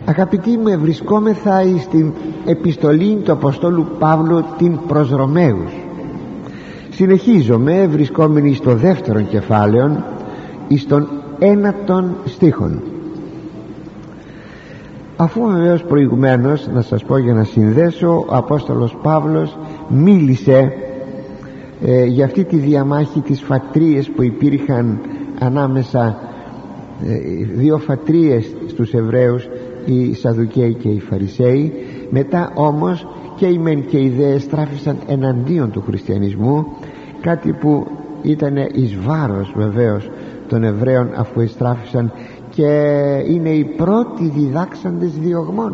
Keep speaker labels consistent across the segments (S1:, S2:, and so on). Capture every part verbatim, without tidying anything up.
S1: Αγαπητοί μου, ευρισκόμεθα στην επιστολή του Αποστόλου Παύλου την προς Ρωμαίους. Συνεχίζομαι βρισκόμενοι στο δεύτερο κεφάλαιο εις των ένατων στίχων. Αφού βεβαίως προηγουμένως, να σας πω για να συνδέσω, ο Απόστολος Παύλος μίλησε ε, για αυτή τη διαμάχη της φατρίες που υπήρχαν ανάμεσα ε, δύο φατρίες στους Εβραίους, οι Σαδουκαίοι και οι Φαρισαίοι. Μετά όμως και οι μεν και οι δε στράφησαν εναντίον του χριστιανισμού, κάτι που ήταν εις βάρος βεβαίως των Εβραίων, αφού εστράφησαν και είναι οι πρώτοι διδάξαντες διωγμών.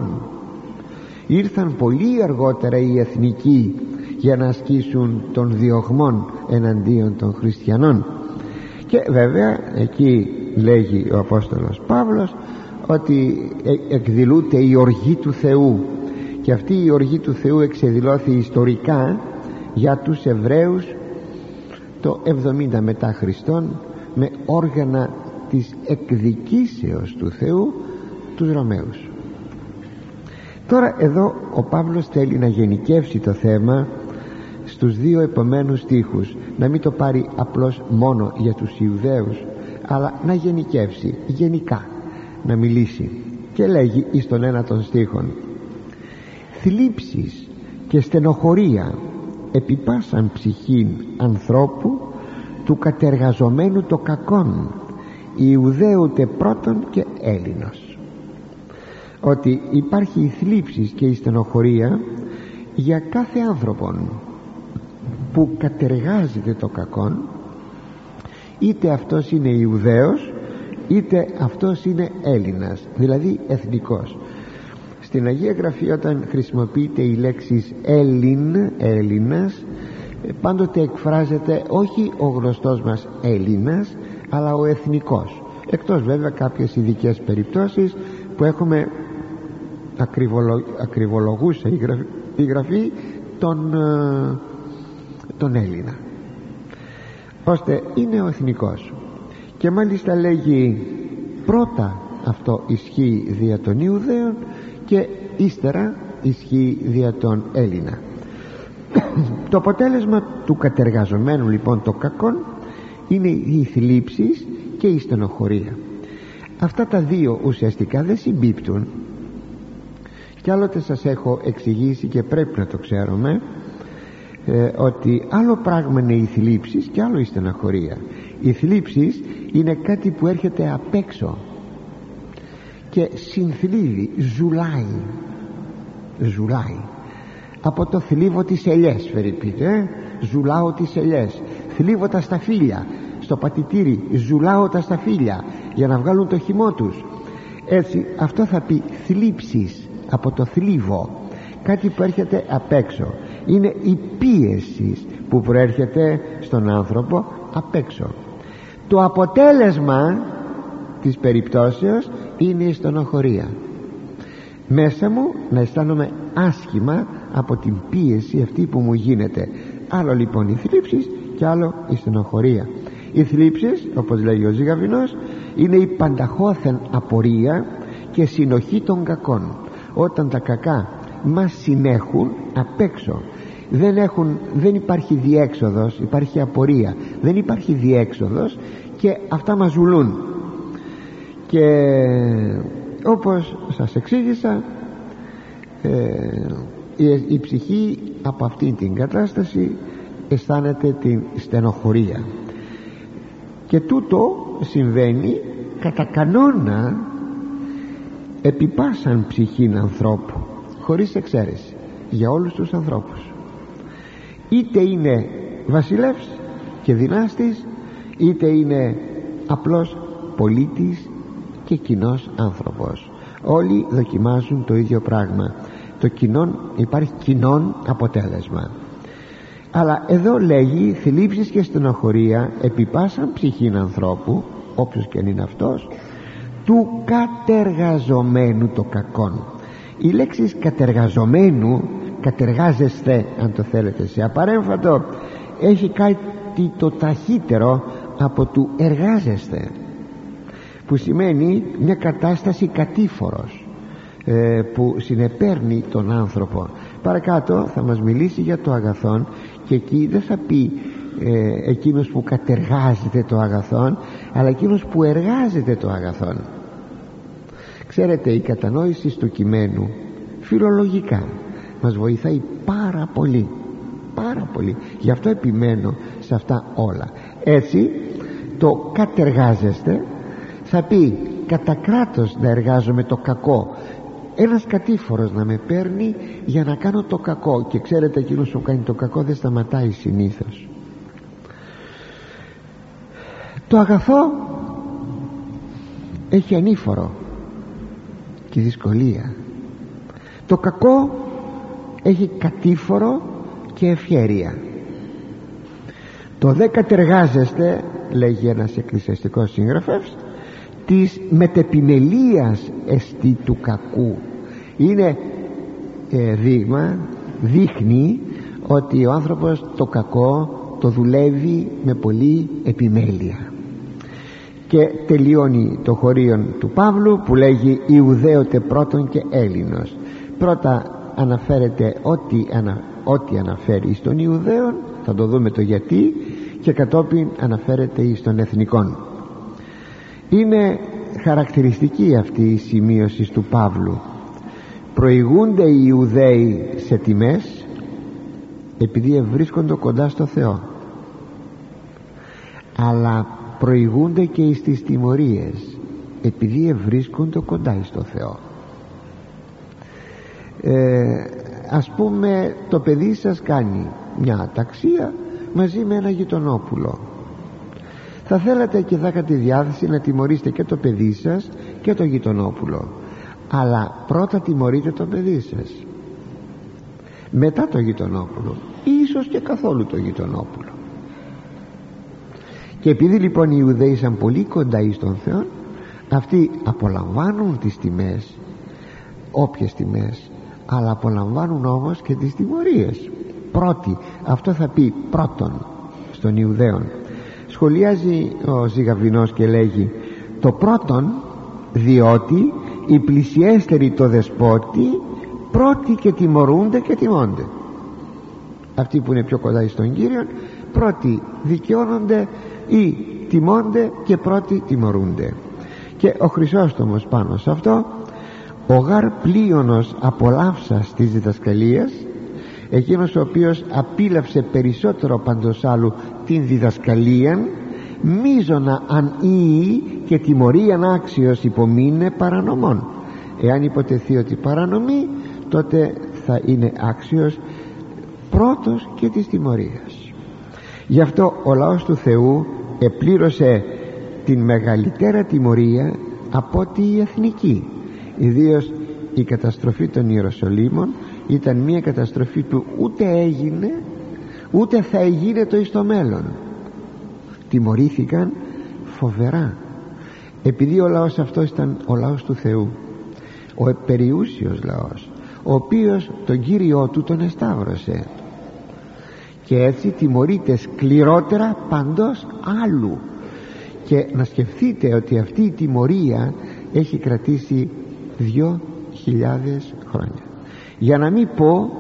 S1: Ήρθαν πολύ αργότερα οι εθνικοί για να ασκήσουν των διωγμών εναντίον των χριστιανών. Και βέβαια εκεί λέγει ο Απόστολος Παύλος ότι εκδηλούται η οργή του Θεού, και αυτή η οργή του Θεού εξεδηλώθη ιστορικά για τους Εβραίους το εβδομήντα μετά Χριστόν, με όργανα της εκδικήσεως του Θεού τους Ρωμαίους. Τώρα εδώ ο Παύλος θέλει να γενικεύσει το θέμα στους δύο επομένους στίχους, να μην το πάρει απλώς μόνο για τους Ιουδαίους, αλλά να γενικεύσει γενικά, να μιλήσει. Και λέγει εις τον ένα των στίχων: θλίψεις και στενοχωρία επί πάσαν ψυχήν ανθρώπου του κατεργαζομένου το κακόν, Ιουδαίουτε πρώτον και Έλληνος. Ότι υπάρχει η θλίψης και η στενοχωρία για κάθε άνθρωπον που κατεργάζεται το κακόν, είτε αυτός είναι Ιουδαίος είτε αυτός είναι Έλληνας, δηλαδή εθνικός. Στην Αγία Γραφή όταν χρησιμοποιείται η λέξη Έλλην, Έλληνας, πάντοτε εκφράζεται όχι ο γνωστός μας Έλληνας, αλλά ο εθνικός, εκτός βέβαια κάποιες ειδικές περιπτώσεις που έχουμε ακριβολο, ακριβολογούσα η γραφή, η γραφή τον, τον Έλληνα, ώστε είναι ο εθνικός. Και μάλιστα λέγει πρώτα αυτό ισχύει δια των Ιουδαίων και ύστερα ισχύει δια των Έλληνα. Το αποτέλεσμα του κατεργαζομένου λοιπόν το κακόν είναι οι θλίψεις και η στενοχωρία. Αυτά τα δύο ουσιαστικά δεν συμπίπτουν, και άλλοτε σας έχω εξηγήσει και πρέπει να το ξέρουμε, ε, ότι άλλο πράγμα είναι οι θλίψεις και άλλο η στενοχωρία. Οι θλίψεις είναι κάτι που έρχεται απ' έξω και συνθλίβει, ζουλάει, ζουλάει. Από το θλίβω τις ελιές, φερειπείτε, ε? ζουλάω τις ελιές, θλίβω τα σταφύλια στο πατητήρι, ζουλάω τα σταφύλια για να βγάλουν το χυμό τους. Έτσι αυτό θα πει θλίψεις, από το θλίβω, κάτι που έρχεται απ' έξω. Είναι η πίεση που προέρχεται στον άνθρωπο απ' έξω. Το αποτέλεσμα της περιπτώσεως είναι η στενοχωρία. Μέσα μου να αισθάνομαι άσχημα από την πίεση αυτή που μου γίνεται. Άλλο λοιπόν οι θλίψεις και άλλο η στενοχωρία. Οι θλίψεις, όπως λέει ο Ζηγαβινός, είναι η πανταχώθεν απορία και συνοχή των κακών. Όταν τα κακά μας συνέχουν απ' έξω, δεν, έχουν, δεν υπάρχει διέξοδος, υπάρχει απορία, δεν υπάρχει διέξοδος και αυτά μας ζουλούν. Και όπως σας εξήγησα, ε, η, η ψυχή από αυτήν την κατάσταση αισθάνεται την στενοχωρία, και τούτο συμβαίνει κατά κανόνα επί πάσαν ψυχήν ανθρώπου, χωρίς εξαίρεση, για όλους τους ανθρώπους, είτε είναι βασιλεύς και δυνάστης, είτε είναι απλός πολίτης και κοινός άνθρωπος. Όλοι δοκιμάζουν το ίδιο πράγμα. Το κοινόν, υπάρχει κοινόν αποτέλεσμα. Αλλά εδώ λέγει θλίψεις και στενοχωρία επί πάσαν ψυχήν ανθρώπου, όποιος και αν είναι αυτός, του κατεργαζομένου το κακόν. Η λέξη κατεργαζομένου, κατεργάζεστε αν το θέλετε σε απαρέμφατο, έχει κάτι το ταχύτερο από του εργάζεστε, που σημαίνει μια κατάσταση κατήφορος, ε, που συνεπέρνει τον άνθρωπο. Παρακάτω θα μας μιλήσει για το αγαθόν, και εκεί δεν θα πει ε, εκείνος που κατεργάζεται το αγαθόν, αλλά εκείνος που εργάζεται το αγαθόν. Ξέρετε, η κατανόηση του κειμένου φιλολογικά μας βοηθάει πάρα πολύ, πάρα πολύ. Γι' αυτό επιμένω σε αυτά όλα. Έτσι, το κατεργάζεστε θα πει κατά κράτος να εργάζομαι το κακό, ένας κατήφορος να με παίρνει για να κάνω το κακό. Και ξέρετε, εκείνος που κάνει το κακό δεν σταματάει συνήθως. Το αγαθό έχει ανήφορο και δυσκολία. Το κακό έχει κατήφορο και ευχέρεια. Το δε κατεργάζεστε, λέγει ένας εκκλησιαστικός συγγραφέας, της μετεπιμελίας εστί του κακού. Είναι ε, δείγμα, δείχνει ότι ο άνθρωπος το κακό το δουλεύει με πολύ επιμέλεια. Και τελειώνει το χωρίον του Παύλου που λέγει Ιουδαίωτε πρώτον και Έλληνος. Πρώτα αναφέρεται ό,τι, ανα, ό,τι αναφέρει στον Ιουδαίον, θα το δούμε το γιατί, και κατόπιν αναφέρεται εις των εθνικών. Είναι χαρακτηριστική αυτή η σημείωση του Παύλου. Προηγούνται οι Ιουδαίοι σε τιμές επειδή ευρίσκονται κοντά στο Θεό, αλλά προηγούνται και εις τις τιμωρίες επειδή ευρίσκονται κοντά στο Θεό. ε, Ας πούμε, το παιδί σας κάνει μια αταξία μαζί με ένα γειτονόπουλο. Θα θέλατε και θα έχετε διάθεση να τιμωρήσετε και το παιδί σας και το γειτονόπουλο, αλλά πρώτα τιμωρείτε το παιδί σας, μετά το γειτονόπουλο, ίσως και καθόλου το γειτονόπουλο. Και επειδή λοιπόν οι Ιουδαίοι ήταν πολύ κοντά εις τον Θεό, αυτοί απολαμβάνουν τις τιμές, όποιες τιμές, αλλά απολαμβάνουν όμως και τις τιμωρίες. Πρώτη, αυτό θα πει πρώτον στον Ιουδαίον. Σχολιάζει ο Ζυγαβινός και λέγει το πρώτον, διότι οι πλησιέστεροι το δεσπότη πρώτοι και τιμωρούνται και τιμώνται. Αυτοί που είναι πιο κοντά στον Κύριον πρώτοι δικαιώνονται ή τιμώνται και πρώτοι τιμωρούνται. Και ο Χρυσόστομος πάνω σε αυτό, ο γαρ πλείονος απολαύσας της διδασκαλίας, εκείνος ο οποίος απίλαυσε περισσότερο παντός άλλου την διδασκαλία, μίζωνα αν ή και τιμωρίαν άξιος υπομείνε παρανομών. Εάν υποτεθεί ότι παρανομεί, τότε θα είναι άξιος πρώτος και της τιμωρίας. Γι' αυτό ο λαός του Θεού επλήρωσε την μεγαλύτερα τιμωρία από ότι η εθνική. Ιδίως η καταστροφή των Ιεροσολύμων ήταν μια καταστροφή που ούτε έγινε ούτε θα έγινε το εις το μέλλον. Τιμωρήθηκαν φοβερά, επειδή ο λαός αυτός ήταν ο λαός του Θεού, ο περιούσιος λαός, ο οποίος τον Κύριό του τον εσταύρωσε, και έτσι τιμωρείται σκληρότερα παντός άλλου. Και να σκεφτείτε ότι αυτή η τιμωρία έχει κρατήσει δυο χιλιάδες χρόνια, για να μην πω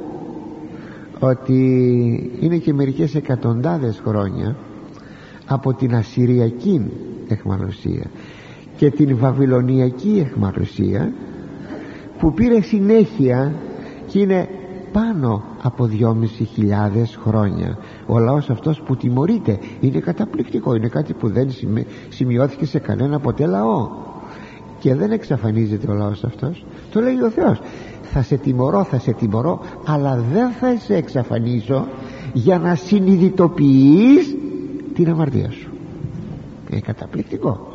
S1: ότι είναι και μερικές εκατοντάδες χρόνια από την Ασσυριακή εχμαλωσία και την Βαβυλωνιακή εχμαλωσία, που πήρε συνέχεια και είναι πάνω από δυόμισι χιλιάδες χρόνια. Ο λαός αυτός που τιμωρείται είναι καταπληκτικό, είναι κάτι που δεν σημειώθηκε σε κανένα ποτέ λαό, και δεν εξαφανίζεται ο λαός αυτός. Το λέει ο Θεός, θα σε τιμωρώ, θα σε τιμωρώ, αλλά δεν θα σε εξαφανίσω, για να συνειδητοποιείς την αμαρτία σου. Είναι καταπληκτικό.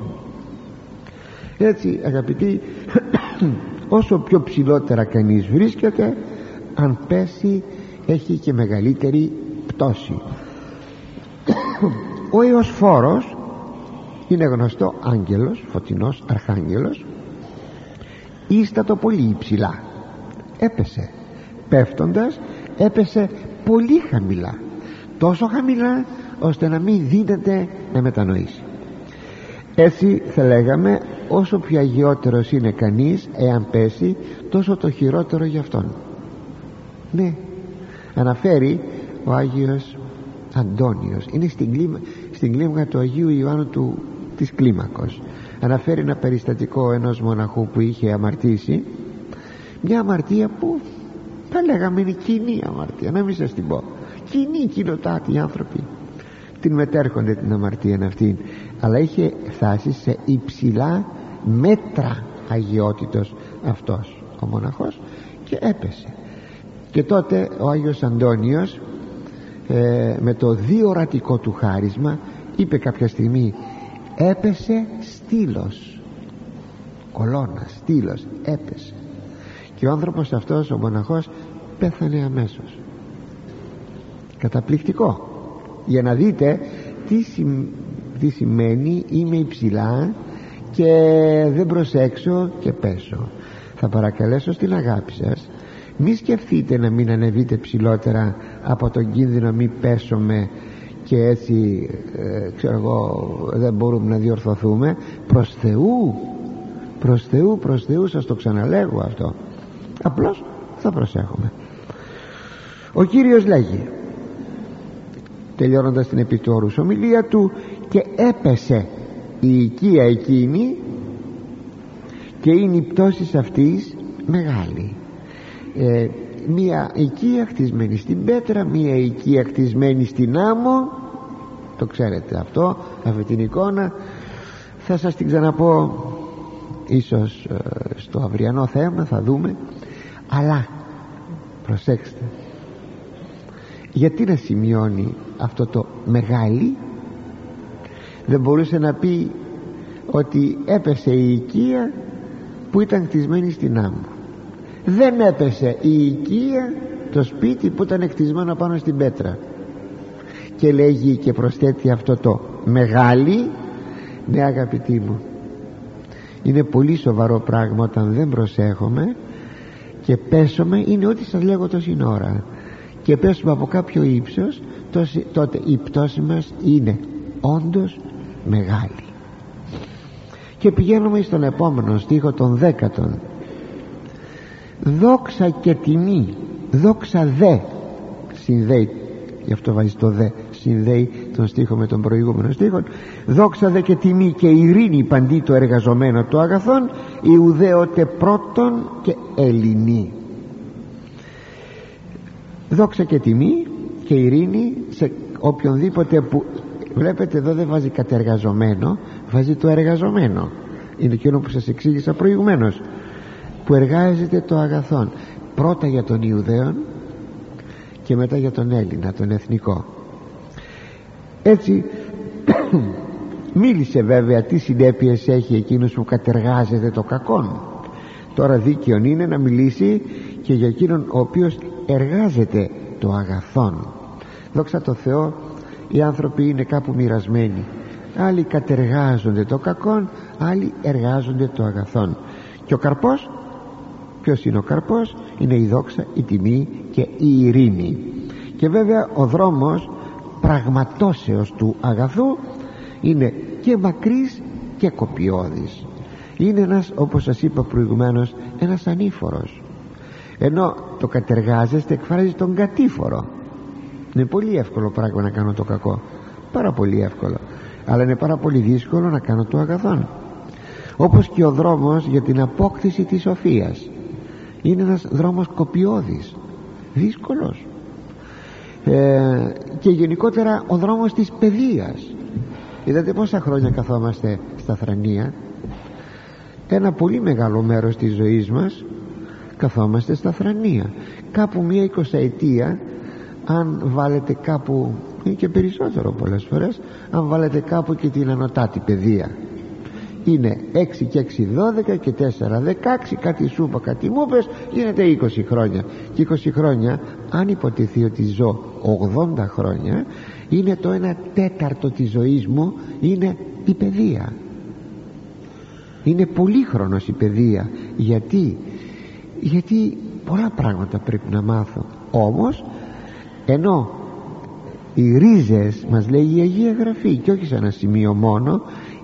S1: Έτσι, αγαπητοί, όσο πιο ψηλότερα κανείς βρίσκεται, αν πέσει έχει και μεγαλύτερη πτώση. Ο Ιωσφόρος είναι γνωστό άγγελος, φωτεινός αρχάγγελος, ίστατο πολύ υψηλά. Έπεσε, πέφτοντας έπεσε πολύ χαμηλά, τόσο χαμηλά ώστε να μην δίνεται να μετανοήσει. Έτσι θα λέγαμε, όσο πιο αγιότερος είναι κανείς, εάν πέσει, τόσο το χειρότερο για αυτόν. Ναι, αναφέρει ο Άγιος Αντώνιος, είναι στην, κλίμα, στην κλίμακα του Αγίου Ιωάννου του, της Κλίμακος. Αναφέρει ένα περιστατικό ενός μοναχού που είχε αμαρτήσει, μια αμαρτία που θα λέγαμε είναι κοινή αμαρτία, να μην σας την πω, κοινή, κοινοτάτη οι άνθρωποι την μετέρχονται την αμαρτία αυτή, αλλά είχε φτάσει σε υψηλά μέτρα αγιότητος αυτός ο μοναχός και έπεσε. Και τότε ο Άγιος Αντώνιος ε, με το διορατικό του χάρισμα είπε κάποια στιγμή, έπεσε στήλος, κολόνα, στήλος, έπεσε. Και ο άνθρωπος αυτός, ο μοναχός, πέθανε αμέσως. Καταπληκτικό, για να δείτε τι, σημα... τι σημαίνει είμαι υψηλά και δεν προσέξω και πέσω. Θα παρακαλέσω στην αγάπη σας, μη σκεφτείτε να μην ανεβείτε ψηλότερα από τον κίνδυνο μη πέσουμε και έτσι ε, ξέρω εγώ δεν μπορούμε να διορθωθούμε. Προς Θεού, προς Θεού, προς Θεού σας το ξαναλέγω αυτό. Απλώς θα προσέχουμε. Ο Κύριος λέγει, τελειώνοντας την επί του όρους ομιλία του, και έπεσε η οικία εκείνη και είναι η πτώση αυτής μεγάλη. ε, μία οικία χτισμένη στην πέτρα, μία οικία χτισμένη στην άμμο, το ξέρετε αυτό, αυτή την εικόνα θα σας την ξαναπώ ίσως ε, στο αυριανό θέμα, θα δούμε. Αλλά προσέξτε, γιατί να σημειώνει αυτό το μεγάλη? Δεν μπορούσε να πει ότι έπεσε η οικία που ήταν χτισμένη στην άμμο? Δεν έπεσε η οικία, το σπίτι που ήταν χτισμένο πάνω στην πέτρα. Και λέγει και προσθέτει αυτό το μεγάλη. Ναι αγαπητοί μου, είναι πολύ σοβαρό πράγμα όταν δεν προσέχουμε και πέσουμε. Είναι ό,τι σας λέγω τόση ώρα, και πέσουμε από κάποιο ύψος, τότε η πτώση μας είναι όντως μεγάλη. Και πηγαίνουμε στον επόμενο στίχο, τον δέκατον. Δόξα και τιμή, δόξα δε, συνδέει, γι' αυτό βάζει το δε, συνδέει τον στίχο με τον προηγούμενο στίχο. Δόξα δε και τιμή και ειρήνη παντί το εργαζομένο του αγαθόν, Ιουδαίωτε πρώτον και Ελληνί. Δόξα και τιμή και ειρήνη σε οποιονδήποτε που, βλέπετε εδώ δεν βάζει κατεργαζομένο, βάζει το εργαζομένο. Είναι εκείνο που σας εξήγησα προηγουμένως, που εργάζεται το αγαθόν, πρώτα για τον Ιουδαίον και μετά για τον Έλληνα, τον εθνικό. Έτσι μίλησε βέβαια τι συνέπειες έχει εκείνος που κατεργάζεται το κακόν. Τώρα δίκαιον είναι να μιλήσει και για εκείνον ο οποίος εργάζεται το αγαθόν. Δόξα τω Θεώ, οι άνθρωποι είναι κάπου μοιρασμένοι. Άλλοι κατεργάζονται το κακόν, άλλοι εργάζονται το αγαθόν. Και ο καρπός, ποιος είναι ο καρπός? Είναι η δόξα, η τιμή και η ειρήνη. Και βέβαια ο δρόμος πραγματώσεως του αγαθού είναι και μακρύς και κοπιώδης. Είναι ένας, όπως σας είπα προηγουμένως, ένας ανήφορος, ενώ το κατεργάζεστε εκφράζει τον κατήφορο. Είναι πολύ εύκολο πράγμα να κάνω το κακό, πάρα πολύ εύκολο, αλλά είναι πάρα πολύ δύσκολο να κάνω το αγαθόν. Όπως και ο δρόμος για την απόκτηση της σοφίας είναι ένας δρόμος κοπιώδης, δύσκολος. ε, και γενικότερα ο δρόμος της παιδείας. Είδατε πόσα χρόνια καθόμαστε στα θρανία? Ένα πολύ μεγάλο μέρος της ζωής μας καθόμαστε στα θρανία. Κάπου μία εικοσαετία, αν βάλετε κάπου, ή και περισσότερο πολλές φορές, αν βάλετε κάπου και την ανωτάτη παιδεία, είναι έξι και έξι δώδεκα και τέσσερα δεκαέξι, κάτι σου είπα, κάτι μου πες, γίνεται είκοσι χρόνια. Και είκοσι χρόνια, αν υποτιθεί ότι ζω ογδόντα χρόνια, είναι το ένα τέταρτο της ζωής μου, είναι η παιδεία. Είναι πολύχρονος η παιδεία. Γιατί? Γιατί πολλά πράγματα πρέπει να μάθω. Όμως ενώ οι ρίζες, μας λέει η Αγία Γραφή, και όχι σε ένα σημείο μόνο,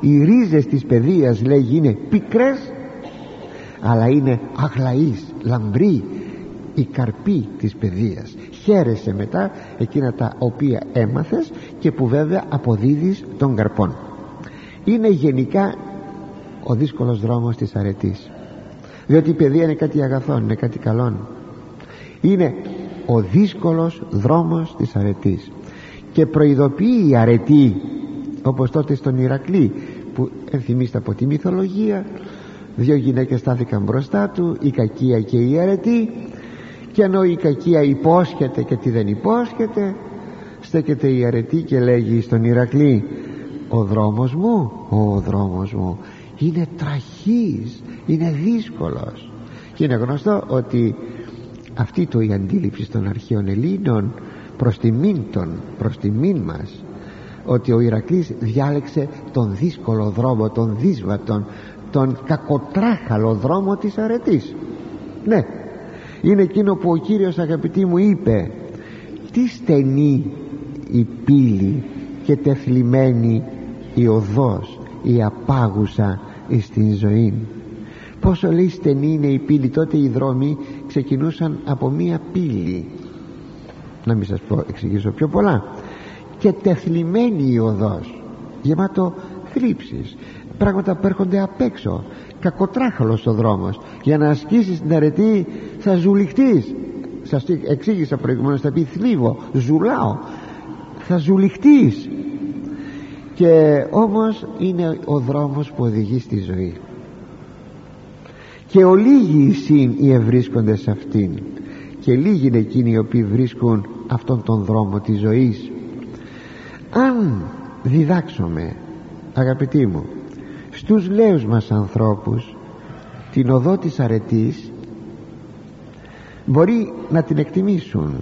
S1: Οι ρίζες της παιδείας, λέγει, είναι πικρές, αλλά είναι αγλαείς, λαμπροί η καρπή της παιδείας. Χαίρεσαι μετά εκείνα τα οποία έμαθες και που βέβαια αποδίδεις των καρπών. Είναι γενικά ο δύσκολος δρόμος της αρετής, διότι η παιδεία είναι κάτι αγαθόν, είναι κάτι καλόν. Είναι ο δύσκολος δρόμος της αρετής και προειδοποιεί η αρετή, όπως τότε στον Ηρακλή, που ενθυμίστε από τη μυθολογία, δύο γυναίκες στάθηκαν μπροστά του, η κακία και η αρετή, και ενώ η κακία υπόσχεται και τι δεν υπόσχεται, στέκεται η αρετή και λέγει στον Ηρακλή: ο δρόμος μου, ο δρόμος μου είναι τραχής, είναι δύσκολος. Και είναι γνωστό ότι αυτή το η αντίληψη των αρχαίων Ελλήνων προς τιμήν των, προς τιμήν μας, ότι ο Ηρακλής διάλεξε τον δύσκολο δρόμο, τον δύσβατον, τον κακοτράχαλο δρόμο της αρετής. Ναι, είναι εκείνο που ο Κύριος, αγαπητοί μου, είπε: τι στενή η πύλη και τεθλιμμένη η οδός, η απάγουσα εις την ζωή. Πόσο, λέει, στενή είναι η πύλη. Τότε οι δρόμοι ξεκινούσαν από μία πύλη, να μην σας πω, εξηγήσω πιο πολλά. Και τεθλιμμένη η οδός, γεμάτο θλίψεις, πράγματα που έρχονται απ' έξω, κακοτράχαλος ο δρόμος. Για να ασκήσεις την αρετή θα ζουλιχτείς. Σας εξήγησα προηγουμένως, θα πει θλίβω, ζουλάω, θα ζουλιχτείς. Και όμως είναι ο δρόμος που οδηγεί στη ζωή, και ολίγοι συν οι ευρίσκοντες σε αυτήν, και λίγοι είναι εκείνοι οι οποίοι βρίσκουν αυτόν τον δρόμο της ζωής. Αν διδάξουμε, αγαπητοί μου, στους νέους μας ανθρώπους την οδό της αρετής, μπορεί να την εκτιμήσουν,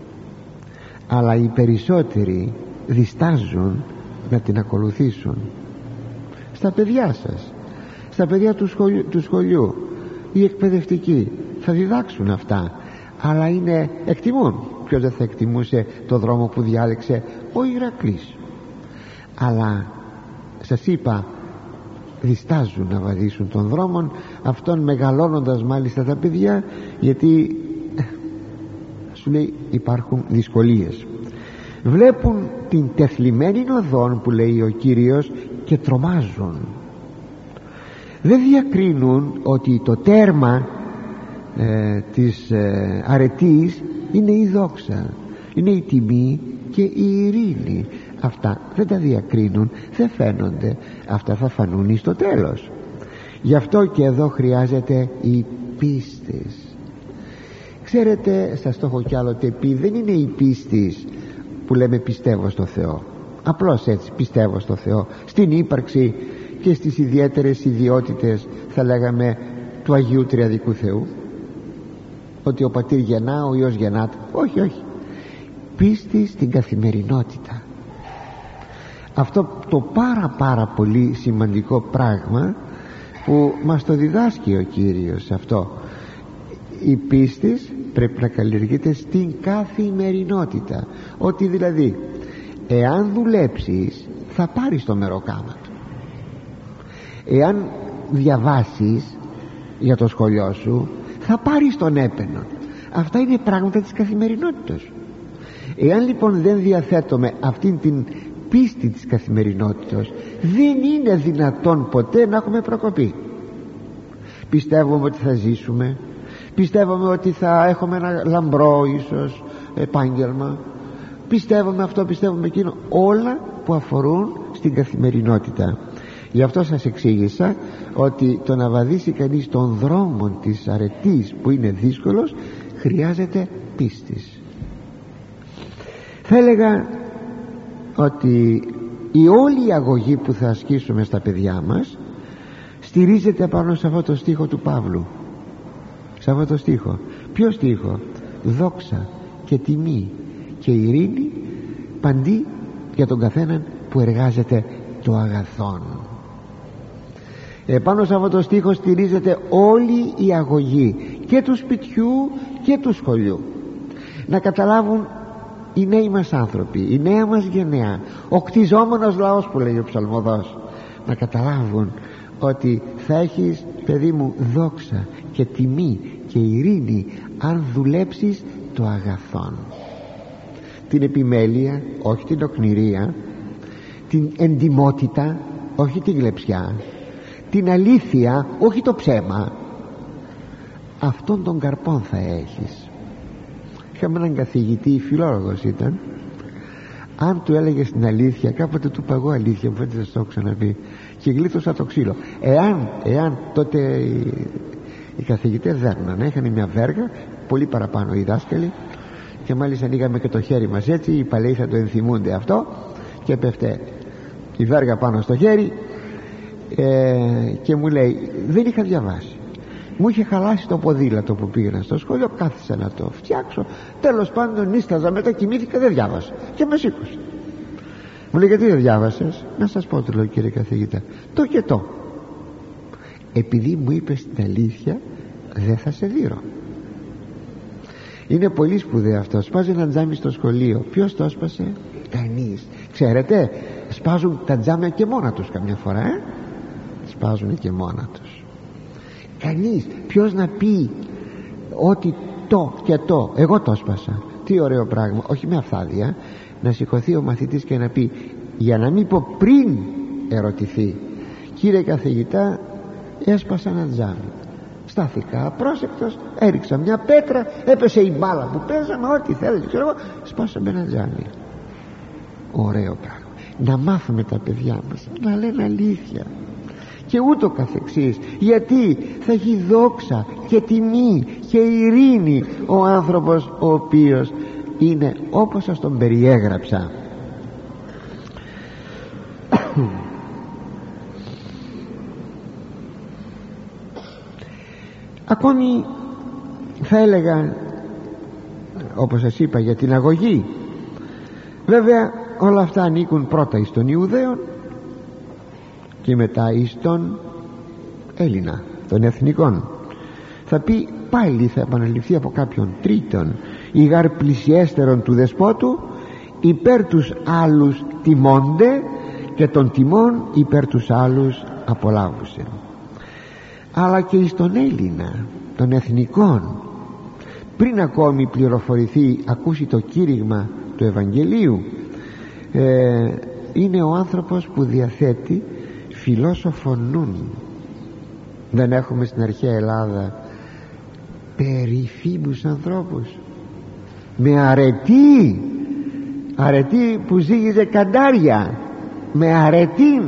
S1: αλλά οι περισσότεροι διστάζουν να την ακολουθήσουν. Στα παιδιά σας, στα παιδιά του σχολείου, του σχολείου, οι εκπαιδευτικοί θα διδάξουν αυτά, αλλά είναι, εκτιμούν. Ποιος δεν θα εκτιμούσε το δρόμο που διάλεξε ο Ηρακλής? Αλλά σας είπα, διστάζουν να βαδίσουν των δρόμων αυτών, μεγαλώνοντας μάλιστα τα παιδιά, γιατί σου λέει υπάρχουν δυσκολίες. Βλέπουν την τεθλιμμένη οδόν που λέει ο Κύριος και τρομάζουν. Δεν διακρίνουν ότι το τέρμα ε, της ε, αρετής είναι η δόξα, είναι η τιμή και η ειρήνη. Αυτά δεν τα διακρίνουν, δεν φαίνονται. Αυτά θα φανούν στο τέλος. Γι' αυτό και εδώ χρειάζεται η πίστη. Ξέρετε, σας το έχω κι άλλοτε πει, δεν είναι η πίστη που λέμε πιστεύω στο Θεό, απλώς έτσι πιστεύω στο Θεό, στην ύπαρξη και στις ιδιαίτερες ιδιότητες, θα λέγαμε, του Αγίου Τριαδικού Θεού, ότι ο Πατήρ γεννά, ο Υιός γεννάται. Όχι, όχι. Πίστη στην καθημερινότητα. Αυτό το πάρα πάρα πολύ σημαντικό πράγμα που μας το διδάσκει ο Κύριος αυτό. Η πίστη πρέπει να καλλιεργείται στην καθημερινότητα, ότι δηλαδή εάν δουλέψεις θα πάρεις το μεροκάμα του, εάν διαβάσεις για το σχολείο σου θα πάρεις τον έπαινο. Αυτά είναι πράγματα της καθημερινότητας. Εάν λοιπόν δεν διαθέτουμε αυτήν την πίστη της καθημερινότητας, δεν είναι δυνατόν ποτέ να έχουμε προκοπή. Πιστεύουμε ότι θα ζήσουμε, πιστεύουμε ότι θα έχουμε ένα λαμπρό ίσως επάγγελμα, πιστεύουμε αυτό, πιστεύουμε εκείνο, όλα που αφορούν στην καθημερινότητα. Γι' αυτό σας εξήγησα ότι το να βαδίσει κανείς τον δρόμο της αρετής που είναι δύσκολος χρειάζεται πίστης. Θα έλεγα ότι η όλη αγωγή που θα ασκήσουμε στα παιδιά μας στηρίζεται πάνω σε αυτό το στίχο του Παύλου, σε αυτό το στίχο. Ποιο στίχο? Δόξα και τιμή και ειρήνη παντί για τον καθέναν που εργάζεται το αγαθόν. Επάνω σε αυτό το στίχο στηρίζεται όλη η αγωγή και του σπιτιού και του σχολείου. Να καταλάβουν οι νέοι μας άνθρωποι, η νέα μας γενναία, ο κτιζόμενος λαός που λέει ο ψαλμοδός, να καταλάβουν ότι θα έχεις, παιδί μου, δόξα και τιμή και ειρήνη αν δουλέψεις το αγαθόν, την επιμέλεια, όχι την οκνηρία, την εντιμότητα, όχι την κλεψιά, την αλήθεια, όχι το ψέμα. Αυτόν τον καρπόν θα έχεις. Είχαμε έναν καθηγητή, φιλόλογος ήταν, αν του έλεγες την αλήθεια, κάποτε του παγώ αλήθεια, μου φαίνεται να το έχω ξαναπεί, και γλίτωσα το ξύλο. Εάν, εάν τότε οι, οι καθηγητές δέρνανε, είχαν μια βέργα, πολύ παραπάνω οι δάσκαλοι, και μάλιστα ανοίγαμε και το χέρι μας έτσι, οι παλαιοί θα το ενθυμούνται αυτό, και πέφτε η βέργα πάνω στο χέρι, ε, και μου λέει, δεν είχα διαβάσει, μου είχε χαλάσει το ποδήλατο που πήγαινα στο σχολείο, κάθισα να το φτιάξω, τέλος πάντων νίσταζα, μετά κοιμήθηκα, δεν διάβασα και με σήκωσε. Μου λέει, γιατί δεν διάβασες? Να σας πω, του λέω, κύριε καθηγητά, το και το, επειδή μου είπες την αλήθεια, δεν θα σε δείρω. Είναι πολύ σπουδαίο αυτό. Σπάζει ένα τζάμι στο σχολείο. Ποιος το έσπασε? Κανείς. Ξέρετε, σπάζουν τα τζάμια και μόνα τους καμιά φορά, ε? Σπάζουν και μόνα τους. Κανείς. Ποιος να πει ότι το και το, εγώ το έσπασα? Τι ωραίο πράγμα. Όχι με αφθάδια. Να σηκωθεί ο μαθητής και να πει, για να μην πω πριν ερωτηθεί, κύριε καθηγητά, έσπασα ένα τζάμι. Στάθηκα απρόσεκτος, έριξα μια πέτρα, έπεσε η μπάλα που παίζαμε, ό,τι θέλετε, ξέρω εγώ, σπάσαμε ένα τζάμι. Ωραίο πράγμα. Να μάθουμε τα παιδιά μας να λένε αλήθεια και ούτω καθεξής, γιατί θα έχει δόξα και τιμή και ειρήνη ο άνθρωπος ο οποίος είναι όπως σας τον περιέγραψα. Ακόμη θα έλεγα, όπως σας είπα, για την αγωγή. Βέβαια όλα αυτά ανήκουν πρώτα εις τον Ιουδαίον και μετά εις τον Έλληνα, των εθνικών. Θα πει πάλι, θα επαναληφθεί από κάποιον τρίτον, η γαρ πλησιέστερον του δεσπότου υπέρ τους άλλους τιμώνται και των τιμών υπέρ τους άλλους απολαύουσεν. Αλλά και εις τον Έλληνα των εθνικών, πριν ακόμη πληροφορηθεί, ακούσει το κήρυγμα του Ευαγγελίου, ε, είναι ο άνθρωπος που διαθέτει φιλόσοφο νουν. Δεν έχουμε στην αρχαία Ελλάδα περιφήμους ανθρώπους με αρετή, αρετή που ζύγιζε καντάρια, με αρετήν.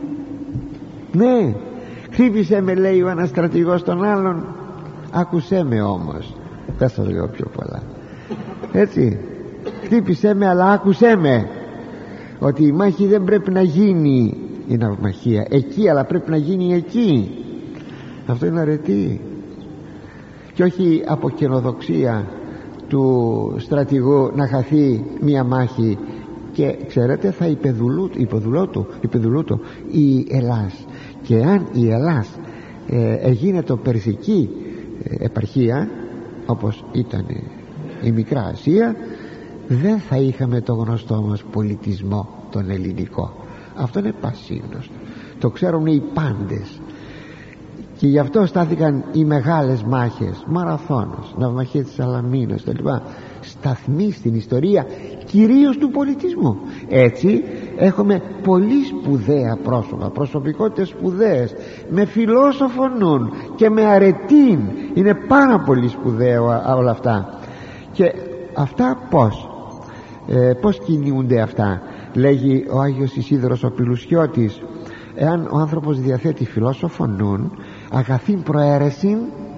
S1: Ναι, χτύπησε με, λέει ο ένας στρατηγός τον άλλον, άκουσέ με όμως, δεν σας λέω πιο πολλά, έτσι, χτύπησε με αλλά άκουσέ με, ότι η μάχη δεν πρέπει να γίνει, η ναυμαχία εκεί, αλλά πρέπει να γίνει εκεί. Αυτό είναι αρετή, και όχι από καινοδοξία του στρατηγού να χαθεί μία μάχη και ξέρετε θα υπεδουλώτω η Ελλάς, και αν η Ελλάς ε, έγινε το περσική ε, επαρχία όπως ήταν η Μικρά Ασία, δεν θα είχαμε το γνωστό μας πολιτισμό τον ελληνικό. Αυτό είναι πασίγνωστο, το ξέρουν οι πάντες, και γι' αυτό στάθηκαν οι μεγάλες μάχες, μαραθώνος, ναυμαχία της Σαλαμίνας, τα λοιπά, σταθμοί στην ιστορία κυρίως του πολιτισμού. Έτσι έχουμε πολύ σπουδαία πρόσωπα, προσωπικότητες σπουδαίες, με φιλόσοφο νουν και με αρετήν. Είναι πάρα πολύ σπουδαίο όλα αυτά. Και αυτά πως ε, πως κινούνται αυτά? Λέγει ο Άγιος Ισίδωρος ο Πηλουσιώτης, εάν ο άνθρωπος διαθέτει φιλόσοφο νουν, αγαθήν προαίρεσιν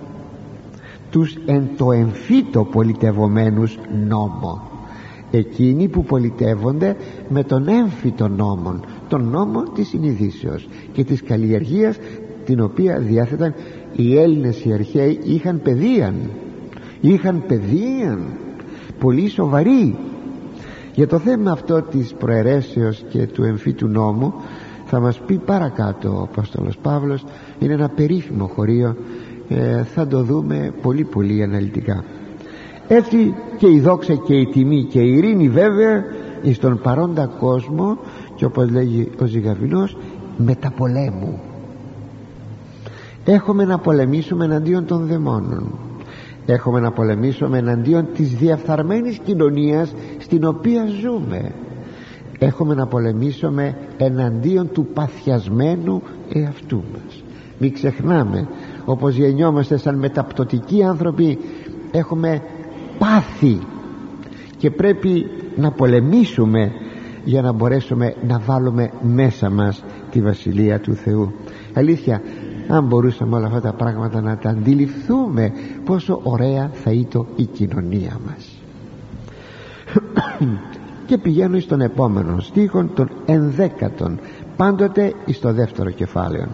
S1: τους εν το εμφύτο πολιτευομένους νόμο, εκείνοι που πολιτεύονται με τον έμφυτο νόμον, τον νόμο της συνειδήσεως και της καλλιεργίας, την οποία διάθεταν οι Έλληνες οι αρχαίοι. Είχαν παιδείαν, είχαν παιδείαν πολύ σοβαρή. Για το θέμα αυτό της προαιρέσεως και του εμφύτου νόμου θα μας πει παρακάτω ο Απόστολος Παύλος. Είναι ένα περίφημο χωρίο, ε, θα το δούμε πολύ πολύ αναλυτικά. Έτσι και η δόξα και η τιμή και η ειρήνη βέβαια εις τον παρόντα κόσμο, και όπως λέγει ο Ζυγαβινός, μεταπολέμου. Έχουμε να πολεμήσουμε εναντίον των δαιμόνων, έχουμε να πολεμήσουμε εναντίον της διαφθαρμένης κοινωνίας στην οποία ζούμε, έχουμε να πολεμήσουμε εναντίον του παθιασμένου εαυτού μας. Μην ξεχνάμε, όπως γεννιόμαστε σαν μεταπτωτικοί άνθρωποι, έχουμε πάθη και πρέπει να πολεμήσουμε για να μπορέσουμε να βάλουμε μέσα μας τη Βασιλεία του Θεού. Αλήθεια, αν μπορούσαμε όλα αυτά τα πράγματα να τα αντιληφθούμε, πόσο ωραία θα ήταν η κοινωνία μας. Και πηγαίνω στον επόμενο στίχο, τον ενδέκατον, πάντοτε στο δεύτερο κεφάλαιο.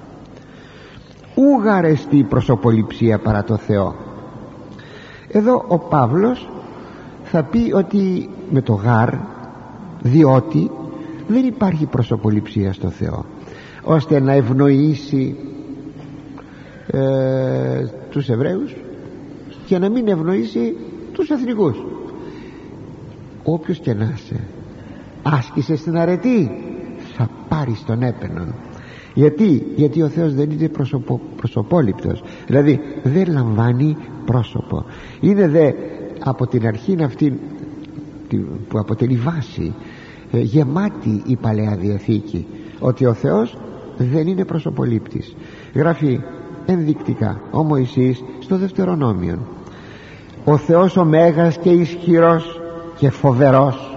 S1: Ούγαρ εστί προσωποληψία παρά το Θεό. Εδώ ο Παύλος θα πει ότι με το γάρ, διότι δεν υπάρχει προσωποληψία στο Θεό, ώστε να ευνοήσει ε, τους Εβραίους και να μην ευνοήσει τους εθνικούς. Όποιος και να είσαι, άσκησε στην αρετή, θα πάρεις τον έπαινον. Γιατί, γιατί ο Θεός δεν είναι προσωπο, προσωπόληπτος, δηλαδή δεν λαμβάνει πρόσωπο. Είναι δε από την αρχή αυτή που αποτελεί βάση, ε, γεμάτη η Παλαιά Διαθήκη, ότι ο Θεός δεν είναι προσωπολήπτης. Γράφει ενδεικτικά ο Μωυσής στο Δευτερονόμιον: ο Θεός ο μέγας και ισχυρός και φοβερός.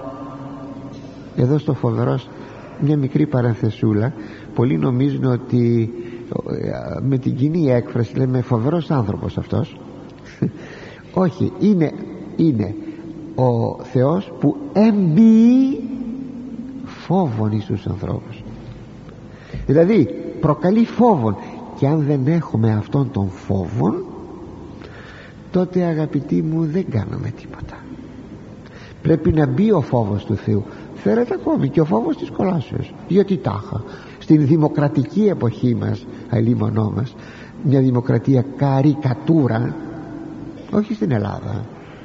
S1: Εδώ στο φοβερός μια μικρή παρενθεσούλα. Πολλοί νομίζουν ότι με την κοινή έκφραση λέμε φοβερός άνθρωπος αυτός. Όχι, είναι, είναι ο Θεός που εμπειεί φόβον εις τους ανθρώπους, δηλαδή προκαλεί φόβον. Και αν δεν έχουμε αυτόν τον φόβον, τότε αγαπητοί μου δεν κάνουμε τίποτα. Πρέπει να μπει ο φόβος του Θεού. Φέρεται ακόμη και ο φόβος της κολάσεως. Γιατί τάχα στην δημοκρατική εποχή μας, αλίμονό μας, μια δημοκρατία καρικατούρα, όχι στην Ελλάδα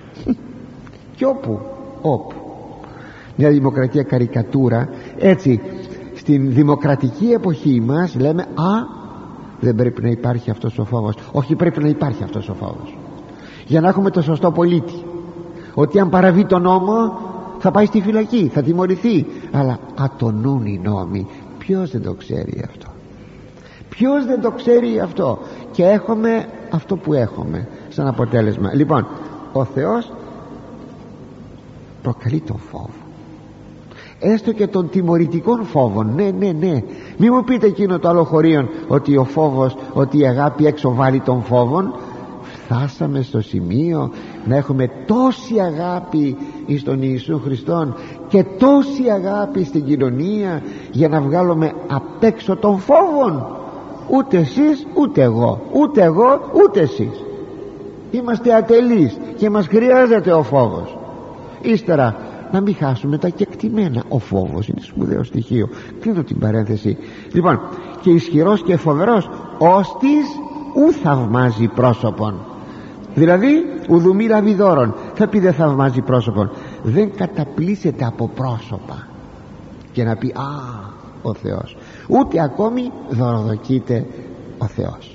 S1: και όπου όπου μια δημοκρατία καρικατούρα, έτσι στην δημοκρατική εποχή μας λέμε α, δεν πρέπει να υπάρχει αυτός ο φόβος. Όχι, πρέπει να υπάρχει αυτός ο φόβος, για να έχουμε το σωστό πολίτη, ότι αν παραβεί τον νόμο θα πάει στη φυλακή, θα τιμωρηθεί. Αλλά ατονούν οι νόμοι. Ποιος δεν το ξέρει αυτό? Ποιος δεν το ξέρει αυτό? Και έχουμε αυτό που έχουμε σαν αποτέλεσμα. Λοιπόν, ο Θεός προκαλεί τον φόβο, έστω και των τιμωρητικών φόβων. Ναι, ναι, ναι. Μη μου πείτε εκείνο το άλλο χωρίον, ότι ο φόβος, ότι η αγάπη έξω βάλει των φόβων. Φτάσαμε στο σημείο να έχουμε τόση αγάπη εις τον Ιησού Χριστόν και τόση αγάπη στην κοινωνία για να βγάλουμε απ' έξω των φόβων. Ούτε εσείς ούτε εγώ, ούτε εγώ ούτε εσείς. Είμαστε ατελείς και μας χρειάζεται ο φόβος. Ύστερα να μην χάσουμε τα κεκτημένα. Ο φόβος είναι σπουδαίο στοιχείο. Κλείνω την παρένθεση. Λοιπόν, και ισχυρός και φοβερός ώστις ου θαυμάζει πρόσωπον. Δηλαδή ουδομή λαβει δώρον. Θα πει δεν θαυμάζει πρόσωπον, δεν καταπλήσεται από πρόσωπα και να πει α, ο Θεός. Ούτε ακόμη δωροδοκείται ο Θεός.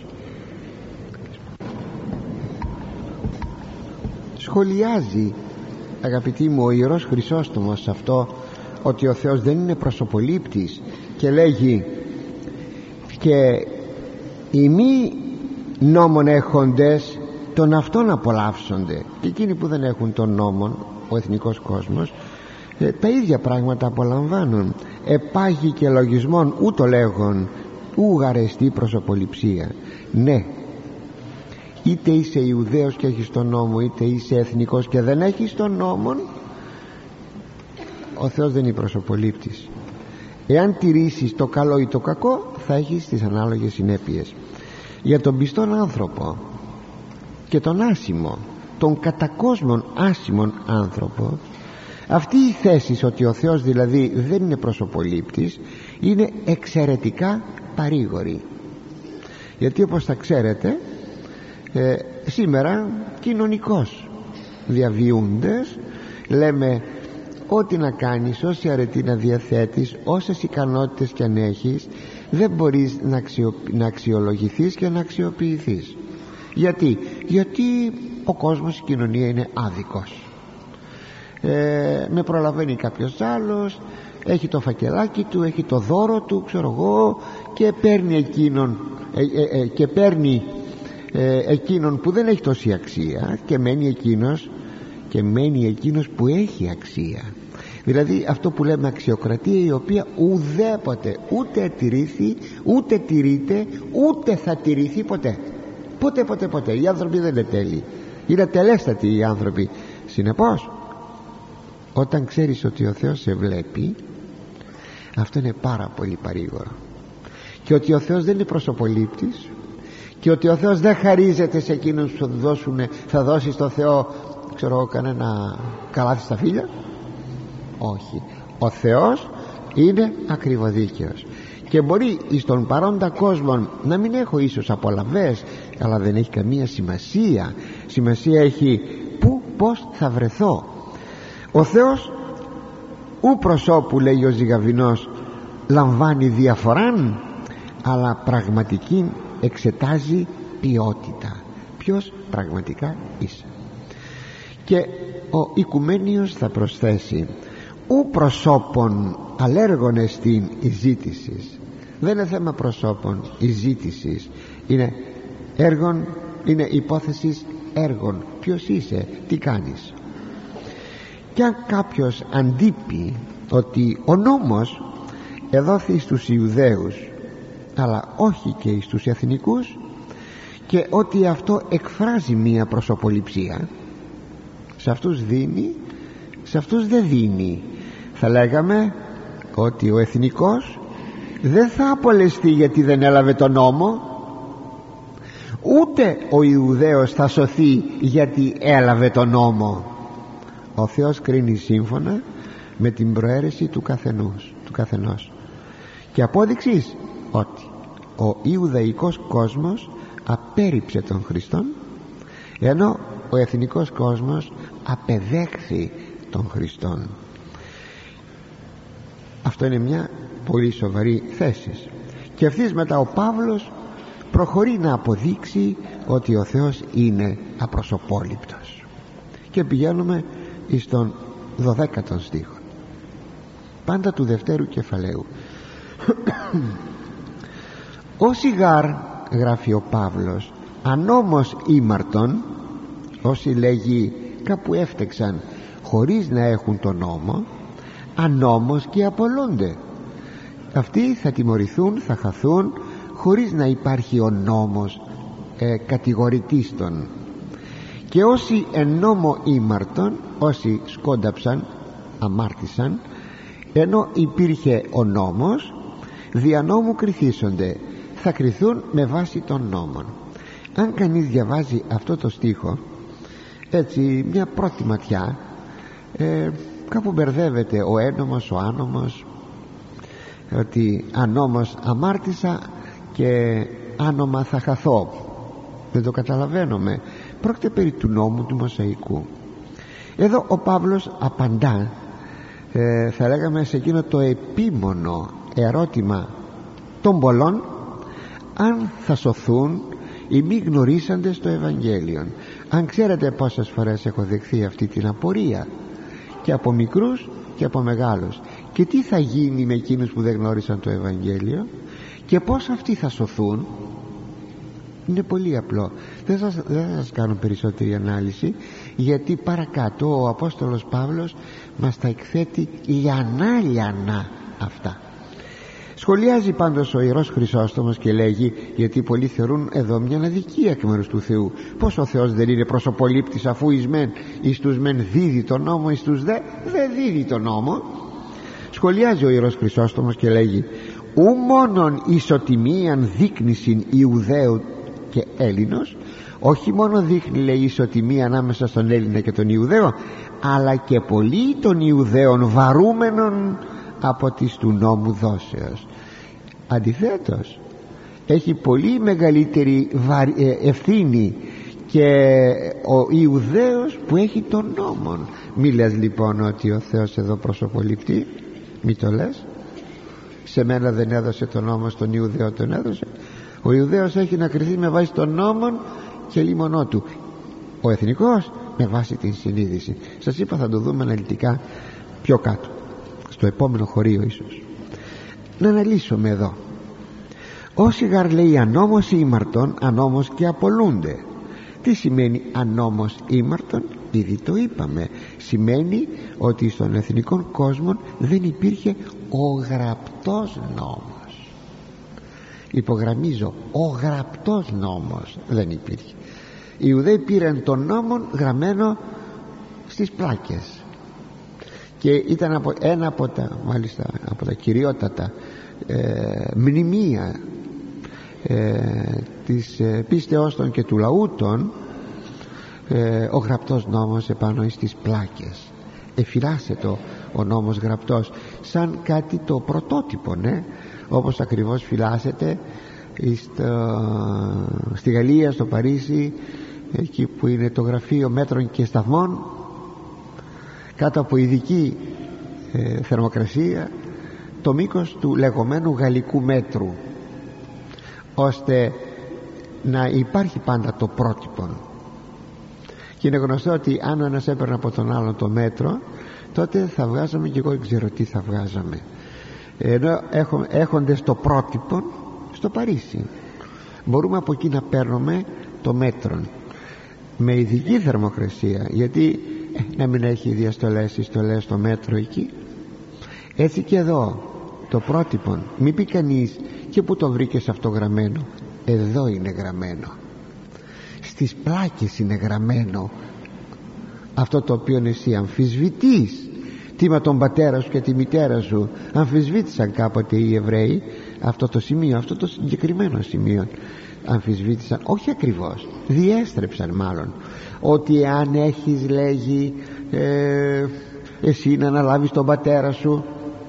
S1: Σχολιάζει, αγαπητοί μου, ο Ιερός Χρυσόστομος αυτό, ότι ο Θεός δεν είναι προσωπολήπτης, και λέγει: και οι μη νόμων έχοντες τον αυτόν απολαύσονται. Και εκείνοι που δεν έχουν τον νόμον, ο εθνικός κόσμος, ε, τα ίδια πράγματα απολαμβάνουν. Επάγει και λογισμόν ούτω λέγον ου γαρεστή προσωποληψία. Ναι, είτε είσαι Ιουδαίος και έχεις τον νόμο, είτε είσαι εθνικός και δεν έχεις τον νόμον, ο Θεός δεν είναι προσωπολήπτης. Εάν τηρήσεις το καλό ή το κακό, θα έχεις τις ανάλογες συνέπειες. Για τον πιστόν άνθρωπο και τον άσημο, τον κατακόσμον άσημον άνθρωπο, αυτή η θέση ότι ο Θεός δηλαδή δεν είναι προσωπολήπτης είναι εξαιρετικά παρήγορη. Γιατί όπως θα ξέρετε, ε, σήμερα κοινωνικώς διαβιούντες λέμε ό,τι να κάνεις, όση αρετή να διαθέτεις, όσες ικανότητες κι αν έχεις, δεν μπορείς να, αξιο, να αξιολογηθείς και να αξιοποιηθείς. Γιατί? Γιατί ο κόσμος, η κοινωνία είναι άδικος. ε, με προλαβαίνει κάποιος άλλος, έχει το φακελάκι του, έχει το δώρο του, ξέρω εγώ, και παίρνει εκείνον ε, ε, ε, και παίρνει ε, εκείνον που δεν έχει τόση αξία και μένει εκείνος και μένει εκείνος που έχει αξία. Δηλαδή αυτό που λέμε αξιοκρατία, η οποία ουδέποτε ούτε τηρήθη, ούτε τηρείται, ούτε θα τηρηθεί ποτέ. Ποτέ ποτέ ποτέ. Οι άνθρωποι δεν είναι τέλειοι, είναι ατελέστατοι οι άνθρωποι. Συνεπώς, όταν ξέρεις ότι ο Θεός σε βλέπει, αυτό είναι πάρα πολύ παρήγορο. Και ότι ο Θεός δεν είναι προσωπολήπτης, και ότι ο Θεός δεν χαρίζεται σε εκείνους που θα δώσουν, θα δώσει στο Θεό, ξέρω, κανένα καλάθι στα φύλλα. Όχι, ο Θεός είναι ακριβοδίκαιος. Και μπορεί στον παρόντα κόσμο να μην έχω ίσως απολαβές, αλλά δεν έχει καμία σημασία. Σημασία έχει πού, πώς θα βρεθώ. Ο Θεός ου προσώπου, λέει ο Ζυγαβινός, λαμβάνει διαφοράν, αλλά πραγματική εξετάζει ποιότητα. Ποιος πραγματικά είσαι. Και ο Οικουμένιος θα προσθέσει, ου προσώπων αλέργων εστίν η ζήτηση. Δεν είναι θέμα προσώπων η ζήτηση, είναι έργων, είναι υπόθεσης έργων. Ποιος είσαι, τι κάνεις. Και αν κάποιος αντίπει ότι ο νόμος εδόθη στους Ιουδαίους αλλά όχι και στους εθνικούς, και ότι αυτό εκφράζει μία προσωποληψία, σε αυτούς δίνει, σε αυτούς δεν δίνει. Θα λέγαμε ότι ο εθνικός δεν θα απολεστεί γιατί δεν έλαβε τον νόμο, ούτε ο Ιουδαίος θα σωθεί γιατί έλαβε τον νόμο. Ο Θεός κρίνει σύμφωνα με την προαίρεση του καθενός, του καθενός. Και απόδειξης ότι ο Ιουδαϊκός κόσμος απέρριψε τον Χριστόν, ενώ ο εθνικός κόσμος απεδέχθη τον Χριστόν. Αυτό είναι μια πολύ σοβαρή θέση. Και ευθύς μετά ο Παύλος προχωρεί να αποδείξει ότι ο Θεός είναι απροσωπόληπτος. Και πηγαίνουμε στον δωδέκατον στίχο, πάντα του δευτέρου κεφαλαίου. Όσοι γάρ, γράφει ο Παύλος, ανόμως ήμαρτον, όσοι λέγει κάπου έφτεξαν χωρίς να έχουν τον νόμο, ανόμως και απολούνται. Αυτοί θα τιμωρηθούν, θα χαθούν, χωρίς να υπάρχει ο νόμος ε, κατηγορητήστων. Και όσοι εν νόμο ήμαρτον, όσοι σκόνταψαν, αμάρτησαν, ενώ υπήρχε ο νόμος, δια νόμου κριθήσονται, θα κριθούν με βάση των νόμων. Αν κανείς διαβάζει αυτό το στίχο έτσι μια πρώτη ματιά, ε, κάπου μπερδεύεται ο ένομος, ο άνομος, ότι ανόμος αμάρτησα και άνομα θα χαθώ. Δεν το καταλαβαίνουμε. Πρόκειται περί του νόμου του Μωσαϊκού. Εδώ ο Παύλος απαντά, ε, θα λέγαμε, σε εκείνο το επίμονο ερώτημα των πολλών, αν θα σωθούν οι μη γνωρίσαντες το Ευαγγέλιο. Αν ξέρετε πόσες φορές έχω δεχθεί αυτή την απορία, και από μικρούς και από μεγάλους, και τι θα γίνει με εκείνους που δεν γνώρισαν το Ευαγγέλιο και πώς αυτοί θα σωθούν. Είναι πολύ απλό. Δεν σας, δεν θα σας κάνω περισσότερη ανάλυση, γιατί παρακάτω ο Απόστολος Παύλος μας τα εκθέτει λιανά λιανά αυτά. Σχολιάζει πάντως ο Ιερός Χρυσόστομος και λέγει, γιατί πολλοί θεωρούν εδώ μια αδικία εκ μέρους του Θεού, πως ο Θεός δεν είναι προσωπολήπτης, αφού εις μεν εις τους μεν δίδει τον νόμο, εις τους δε δεν δίδει τον νόμο. Σχολιάζει ο Ιερός Χρυσόστομος και λέγει, ου μόνον ισοτιμίαν δείκνησιν Ιουδαίου και Έλληνος. Όχι μόνο δείχνει, λέει, ισοτιμία ανάμεσα στον Έλληνα και τον Ιουδαίο, αλλά και πολλοί των Ιουδαίων βαρούμενων από τις του νόμου δόσεως. Αντιθέτως, έχει πολύ μεγαλύτερη ευθύνη και ο Ιουδαίος που έχει τον νόμο. Μη λες λοιπόν ότι ο Θεός εδώ προσωποληπτεί, μη το λες. σε μένα δεν έδωσε τον νόμο, στον Ιουδαίο τον έδωσε. Ο Ιουδαίος έχει να κριθεί με βάση τον νόμο και λίμωνό του, ο εθνικός με βάση την συνείδηση. Σας είπα, θα το δούμε αναλυτικά πιο κάτω, στο επόμενο χωρίο ίσως. Να αναλύσουμε εδώ. Όσοι γαρ λέει ανόμως ήμαρτον, ανόμως και απολούνται. Τι σημαίνει ανόμως ήμαρτον? Ήδη το είπαμε. Σημαίνει ότι στον εθνικό κόσμο δεν υπήρχε ο γραπτός νόμος. Υπογραμμίζω, ο γραπτός νόμος δεν υπήρχε. Οι Ιουδαίοι πήραν τον νόμο γραμμένο στις πλάκες και ήταν από, ένα από τα, μάλιστα, από τα κυριότατα ε, μνημεία ε, της ε, πίστεώς των και του λαού των, ε, ο γραπτός νόμος επάνω στις πλάκες. Εφυλάσσεται ο νόμος γραπτός σαν κάτι το πρωτότυπο, ναι, όπως ακριβώς φυλάσσεται στο, στη Γαλλία, στο Παρίσι, εκεί που είναι το γραφείο μέτρων και σταθμών, κάτω από ειδική ε, θερμοκρασία, το μήκος του λεγόμενου γαλλικού μέτρου, ώστε να υπάρχει πάντα το πρότυπο. Και είναι γνωστό ότι αν ένας έπαιρνε από τον άλλον το μέτρο, τότε θα βγάζαμε, και εγώ δεν ξέρω τι θα βγάζαμε, ενώ έχοντες το πρότυπο στο Παρίσι. Μπορούμε από εκεί να παίρνουμε το μέτρο με ειδική θερμοκρασία, γιατί ε, να μην έχει διαστολές ή στολές στο μέτρο εκεί. Έτσι και εδώ το πρότυπο, μην πει κανείς και που το βρήκες αυτό γραμμένο. Εδώ είναι γραμμένο, στις πλάκες είναι γραμμένο αυτό το οποίο εσύ αμφισβητείς. Τι με τον πατέρα σου και τη μητέρα σου αμφισβήτησαν κάποτε οι Εβραίοι αυτό το σημείο, αυτό το συγκεκριμένο σημείο αμφισβήτησαν, όχι ακριβώς, διέστρεψαν μάλλον, ότι αν έχεις, λέγει, ε, εσύ να αναλάβεις τον πατέρα σου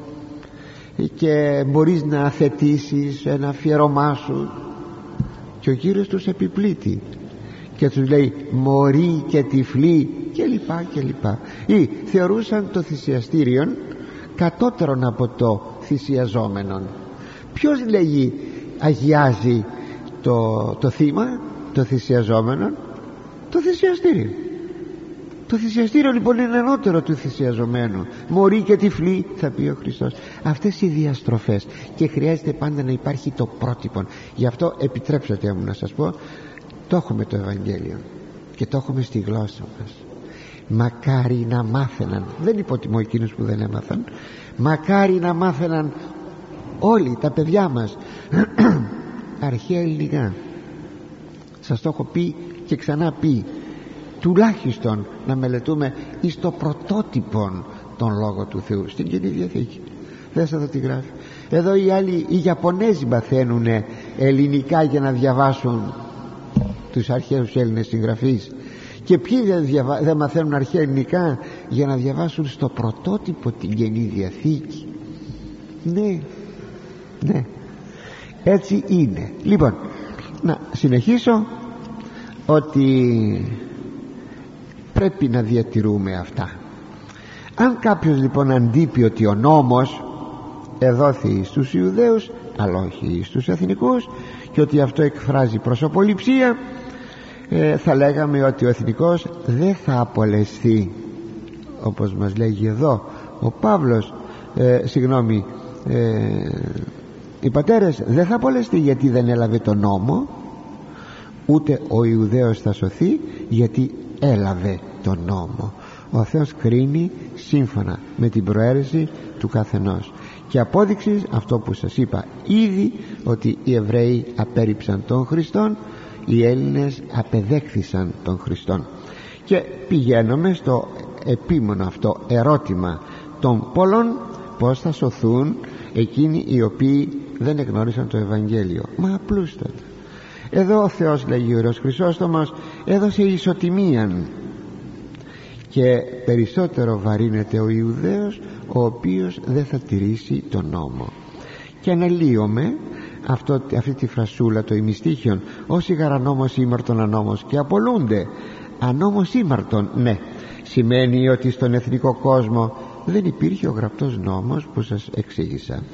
S1: και μπορείς να αθετήσεις ένα αφιερωμά σου, και ο Κύριος τους επιπλήττει και τους λέει μωροί και τυφλοί και λοιπά και λοιπά. Ή θεωρούσαν το θυσιαστήριο κατώτερον από το θυσιαζόμενον. Ποιος, λέγει, αγιάζει το, το θύμα, το θυσιαζόμενο? Το θυσιαστήριο. Το θυσιαστήριο λοιπόν είναι ανώτερο του θυσιαζομένου. Μωροί και τυφλοί, θα πει ο Χριστός. Αυτές οι διαστροφές, και χρειάζεται πάντα να υπάρχει το πρότυπο. Γι' αυτό επιτρέψατε μου να σας πω, το έχουμε το Ευαγγέλιο και το έχουμε στη γλώσσα μας. Μακάρι να μάθαιναν, δεν υποτιμώ εκείνους που δεν έμαθαν, μακάρι να μάθαιναν όλοι τα παιδιά μας αρχαία ελληνικά. Σας το έχω πει και ξανά πει, τουλάχιστον να μελετούμε εις το πρωτότυπο τον Λόγο του Θεού στην Καινή Διαθήκη. Δες εδώ τι γράφει. Εδώ οι άλλοι, οι Ιαπωνέζοι, μαθαίνουν ελληνικά για να διαβάσουν τους αρχαίους Έλληνες συγγραφείς, και ποιοι δεν, διαβα... δεν μαθαίνουν αρχαία ελληνικά για να διαβάσουν στο πρωτότυπο την Καινή Διαθήκη. Ναι, ναι, έτσι είναι. Λοιπόν, να συνεχίσω ότι πρέπει να διατηρούμε αυτά. Αν κάποιος λοιπόν αντίπει ότι ο νόμος εδόθη στους Ιουδαίους αλλά όχι στους εθνικούς, και ότι αυτό εκφράζει προσωποληψία, ε, θα λέγαμε ότι ο εθνικός δεν θα απολεσθεί, όπως μας λέγει εδώ ο Παύλος, ε, συγγνώμη ε, οι πατέρες, δεν θα απολεσθεί γιατί δεν έλαβε τον νόμο, ούτε ο Ιουδαίος θα σωθεί γιατί έλαβε τον νόμο. Ο Θεός κρίνει σύμφωνα με την προαίρεση του καθενός. Και απόδειξη αυτό που σας είπα ήδη, ότι οι Εβραίοι απέρριψαν τον Χριστόν, οι Έλληνες απεδέχθησαν τον Χριστόν. Και πηγαίνουμε στο επίμονο αυτό ερώτημα των πολλών, πως θα σωθούν εκείνοι οι οποίοι δεν εγνώρισαν το Ευαγγέλιο. Μα απλούστατα, εδώ ο Θεός, λέγει ο Ιερός Χρυσόστομος, έδωσε ισοτιμίαν, και περισσότερο βαρύνεται ο Ιουδαίος, ο οποίος δεν θα τηρήσει τον νόμο. Και αναλύομαι αυτό, αυτή τη φρασούλα, το ημιστίχιον, όσοι γαρανόμος ήμαρτον ανόμος και απολούνται. Ανόμος ήμαρτον, ναι, σημαίνει ότι στον εθνικό κόσμο δεν υπήρχε ο γραπτός νόμος που σας εξήγησα.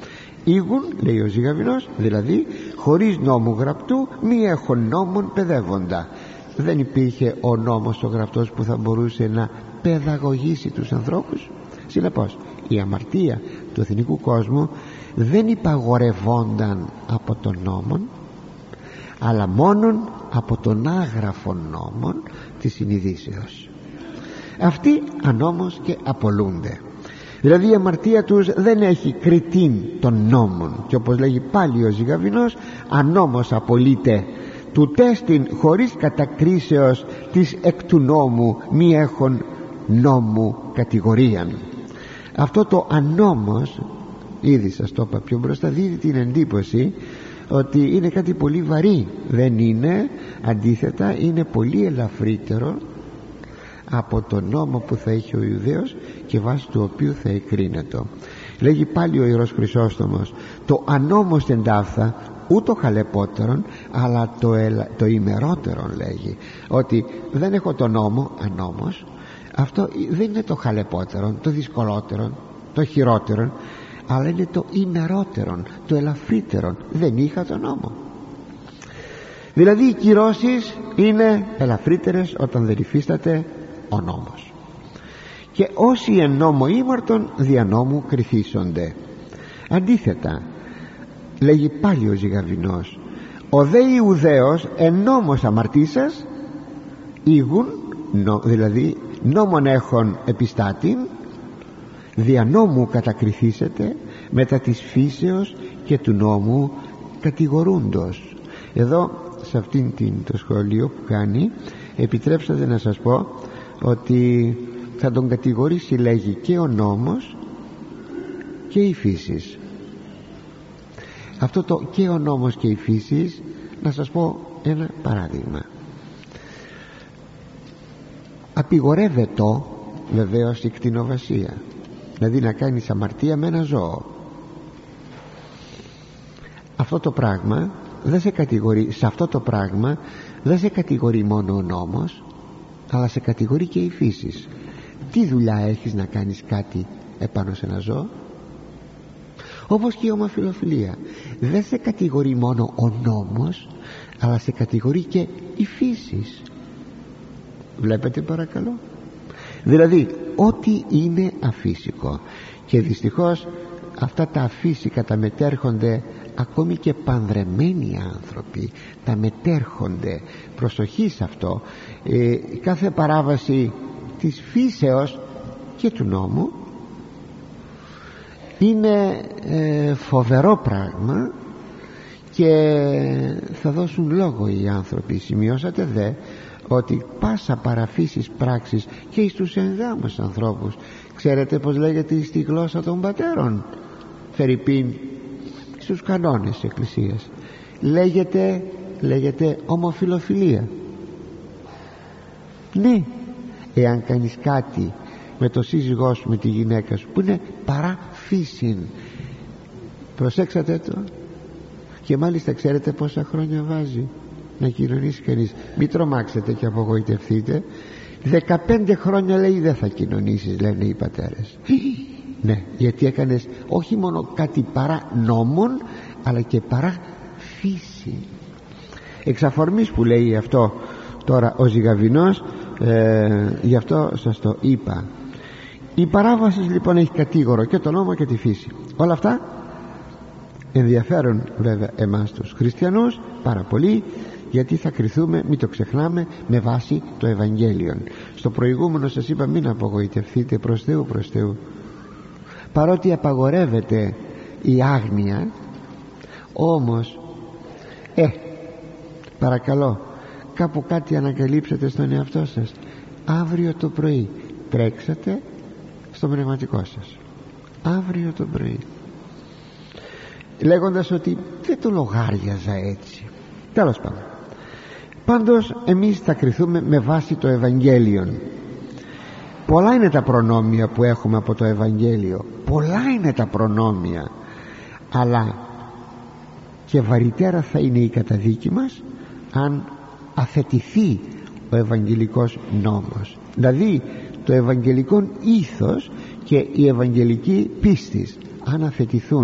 S1: Ήγουν, λέει ο Ζυγαβινός, δηλαδή χωρίς νόμου γραπτού μη έχων νόμων παιδεύοντα. Δεν υπήρχε ο νόμος ο γραπτός που θα μπορούσε να παιδαγωγήσει τους ανθρώπους. Συνεπώς η αμαρτία του εθνικού κόσμου δεν υπαγορευόνταν από τον νόμον, αλλά μόνον από τον άγραφον νόμον της συνειδήσεως. Αυτοί ανόμως και απολούνται. Δηλαδή η αμαρτία τους δεν έχει κριτήν των νόμων, και όπως λέγει πάλι ο Ζυγαβινός, ανόμως απολύται του τέστην χωρίς κατακρίσεως της εκ του νόμου μη έχων νόμου κατηγορίαν. Αυτό το ανόμως, ήδη σας το είπα πιο μπροστά, δίδει την εντύπωση ότι είναι κάτι πολύ βαρύ. Δεν είναι, αντίθετα είναι πολύ ελαφρύτερο από τον νόμο που θα έχει ο Ιουδαίος και βάσει του οποίου θα εκρίνεται. Λέγει πάλι ο Ιερός Χρυσόστομος, το ανόμως εντάφθα ούτω χαλεπότερον, αλλά το, ελα, το ημερότερον, λέγει ότι δεν έχω τον νόμο ανόμως. Αυτό δεν είναι το χαλεπότερον, το δυσκολότερον, το χειρότερον, αλλά είναι το ημερότερον, το ελαφρύτερον. Δεν είχα τον νόμο. Δηλαδή οι κυρώσεις είναι ελαφρύτερες όταν δεν υφίσταται ο νόμος. Και όσοι εν νόμο ήμαρτον δια νόμου κριθήσονται. Αντίθετα, λέγει πάλι ο Ζυγαβινός, ο δε Ιουδαίος εν νόμος αμαρτήσας ήγουν, νο, δηλαδή νόμον έχων επιστάτην, δια νόμου κατακριθήσετε, μετά της φύσεως και του νόμου κατηγορούντος. Εδώ σε αυτήν την, το σχολείο που κάνει, επιτρέψατε να σας πω ότι θα τον κατηγορήσει, λέγει, και ο νόμος και η φύση. Αυτό το και ο νόμος και η φύση, να σας πω ένα παράδειγμα. Απειγορεύεται βεβαίως η κτηνοβασία, δηλαδή να κάνεις αμαρτία με ένα ζώο. Αυτό το πράγμα δεν σε κατηγορεί, σε αυτό το πράγμα δεν σε κατηγορεί μόνο ο νόμος, αλλά σε κατηγορεί και η φύση. Τι δουλειά έχεις να κάνεις κάτι επάνω σε ένα ζώο? Όπως και η ομοφυλοφιλία, δεν σε κατηγορεί μόνο ο νόμος, αλλά σε κατηγορεί και η φύση. Βλέπετε παρακαλώ? Δηλαδή ό,τι είναι αφύσικο, και δυστυχώς αυτά τα αφύσικα τα μετέρχονται ακόμη και πανδρεμένοι άνθρωποι, τα μετέρχονται. Προσοχή σε αυτό. ε, κάθε παράβαση της φύσεως και του νόμου είναι ε, φοβερό πράγμα, και θα δώσουν λόγο οι άνθρωποι. Σημειώσατε δε ότι πάσα παραφύσης πράξης και εις τους ενδάμους ανθρώπους, ξέρετε πως λέγεται στη γλώσσα των πατέρων, φερειπίν στους κανόνες της Εκκλησίας, λέγεται, λέγεται ομοφυλοφιλία. Ναι, εάν κάνεις κάτι με το σύζυγό σου, με τη γυναίκα σου, που είναι παρά φύσιν, προσέξατε το, και μάλιστα ξέρετε πόσα χρόνια βάζει να κοινωνήσει κανείς? Μην τρομάξετε και απογοητευτείτε. δεκαπέντε χρόνια λέει δεν θα κοινωνήσεις, λένε οι πατέρες. Ναι, γιατί έκανες όχι μόνο κάτι παρά νόμων, αλλά και παρά φύση. Εξ αφορμής που λέει αυτό τώρα ο Ζυγαβινός, ε, γι' αυτό σας το είπα. Η παράβαση λοιπόν έχει κατήγορο και τον νόμο και τη φύση. Όλα αυτά ενδιαφέρον βέβαια εμάς τους χριστιανούς πάρα πολύ, γιατί θα κριθούμε, μην το ξεχνάμε, με βάση το Ευαγγέλιο. Στο προηγούμενο σας είπα μην απογοητευτείτε, προς Θεού, προς Θεού. Παρότι απαγορεύεται η άγνοια, όμως ε, παρακαλώ, κάπου κάτι ανακαλύψετε στον εαυτό σας. Αύριο το πρωί τρέξατε στο πνευματικό σας, αύριο το πρωί, λέγοντας ότι δεν το λογάριαζα έτσι. Τέλος πάντων, πάντως εμείς θα κριθούμε με βάση το Ευαγγέλιο. Πολλά είναι τα προνόμια που έχουμε από το Ευαγγέλιο, πολλά είναι τα προνόμια, αλλά και βαρυτέρα θα είναι η καταδίκη μας αν αθετηθεί ο Ευαγγελικός νόμος, δηλαδή το Ευαγγελικό ήθος και η Ευαγγελική πίστης, αν αθετηθούν,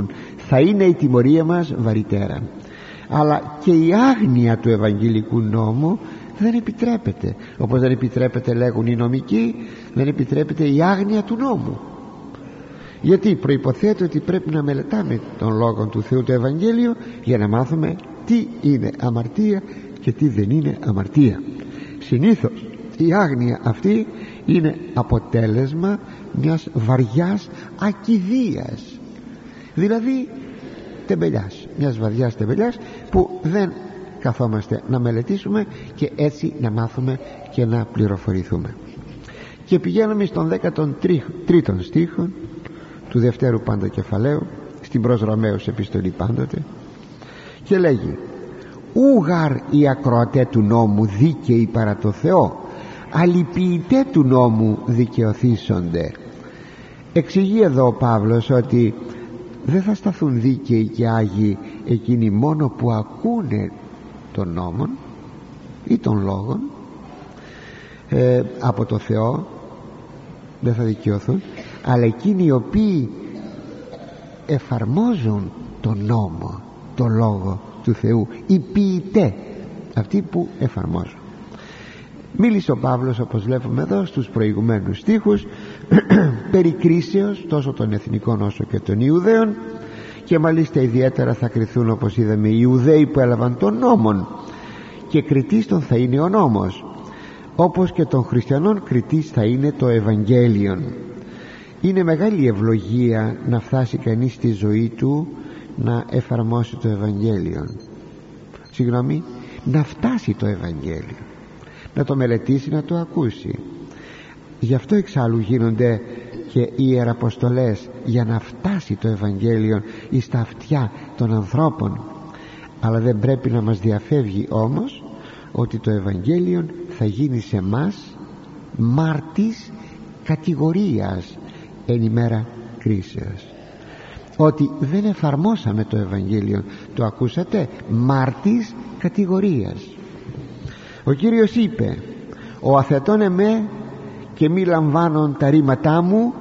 S1: θα είναι η τιμωρία μας βαρυτέρα. Αλλά και η άγνοια του Ευαγγελικού νόμου δεν επιτρέπεται. Όπως δεν επιτρέπεται, λέγουν οι νομικοί, δεν επιτρέπεται η άγνοια του νόμου. Γιατί προϋποθέτει ότι πρέπει να μελετάμε τον Λόγο του Θεού, το Ευαγγέλιο, για να μάθουμε τι είναι αμαρτία και τι δεν είναι αμαρτία. Συνήθως η άγνοια αυτή είναι αποτέλεσμα μιας βαριάς ακηδείας, δηλαδή τεμπελιάς, μιας βαριάς τεμπελιάς που δεν καθόμαστε να μελετήσουμε και έτσι να μάθουμε και να πληροφορηθούμε. Και πηγαίνουμε στον δέκατον τρίτον στίχο του δευτέρου πάντα κεφαλαίου, στην προς Ρωμαίους επιστολή πάντοτε, και λέγει: ούγαρ οι ακροατέ του νόμου δίκαιοι παρά το Θεό, αλληποιητέ του νόμου δικαιωθήσονται. Εξηγεί εδώ ο Παύλος ότι δεν θα σταθούν δίκαιοι και άγιοι εκείνοι μόνο που ακούνε των νόμων ή των λόγων ε, από το Θεό, δεν θα δικαιωθούν, αλλά εκείνοι οι οποίοι εφαρμόζουν τον νόμο, τον λόγο του Θεού, οι ποιητέ, αυτοί που εφαρμόζουν. Μίλησε ο Παύλος, όπως βλέπουμε εδώ στους προηγουμένους στίχους, περί κρίσεως τόσο των εθνικών όσο και των Ιουδαίων, και μάλιστα ιδιαίτερα θα κριθούν, όπως είδαμε, οι Ιουδαίοι που έλαβαν τον νόμον, και κριτής των θα είναι ο νόμος, όπως και των χριστιανών κριτής θα είναι το Ευαγγέλιον. Είναι μεγάλη ευλογία να φτάσει κανείς στη ζωή του να εφαρμόσει το Ευαγγέλιο, συγγνώμη, να φτάσει το Ευαγγέλιο, να το μελετήσει, να το ακούσει. Γι' αυτό εξάλλου γίνονται και οι ιεραποστολές, για να φτάσει το Ευαγγέλιο εις τα αυτιά των ανθρώπων. Αλλά δεν πρέπει να μας διαφεύγει όμως ότι το Ευαγγέλιο θα γίνει σε μας μάρτης κατηγορίας εν ημέρα κρίσεως. Ότι δεν εφαρμόσαμε το Ευαγγέλιο, το ακούσατε, μάρτης κατηγορίας. Ο Κύριος είπε: ο αθετών εμέ και μη λαμβάνον τα ρήματά μου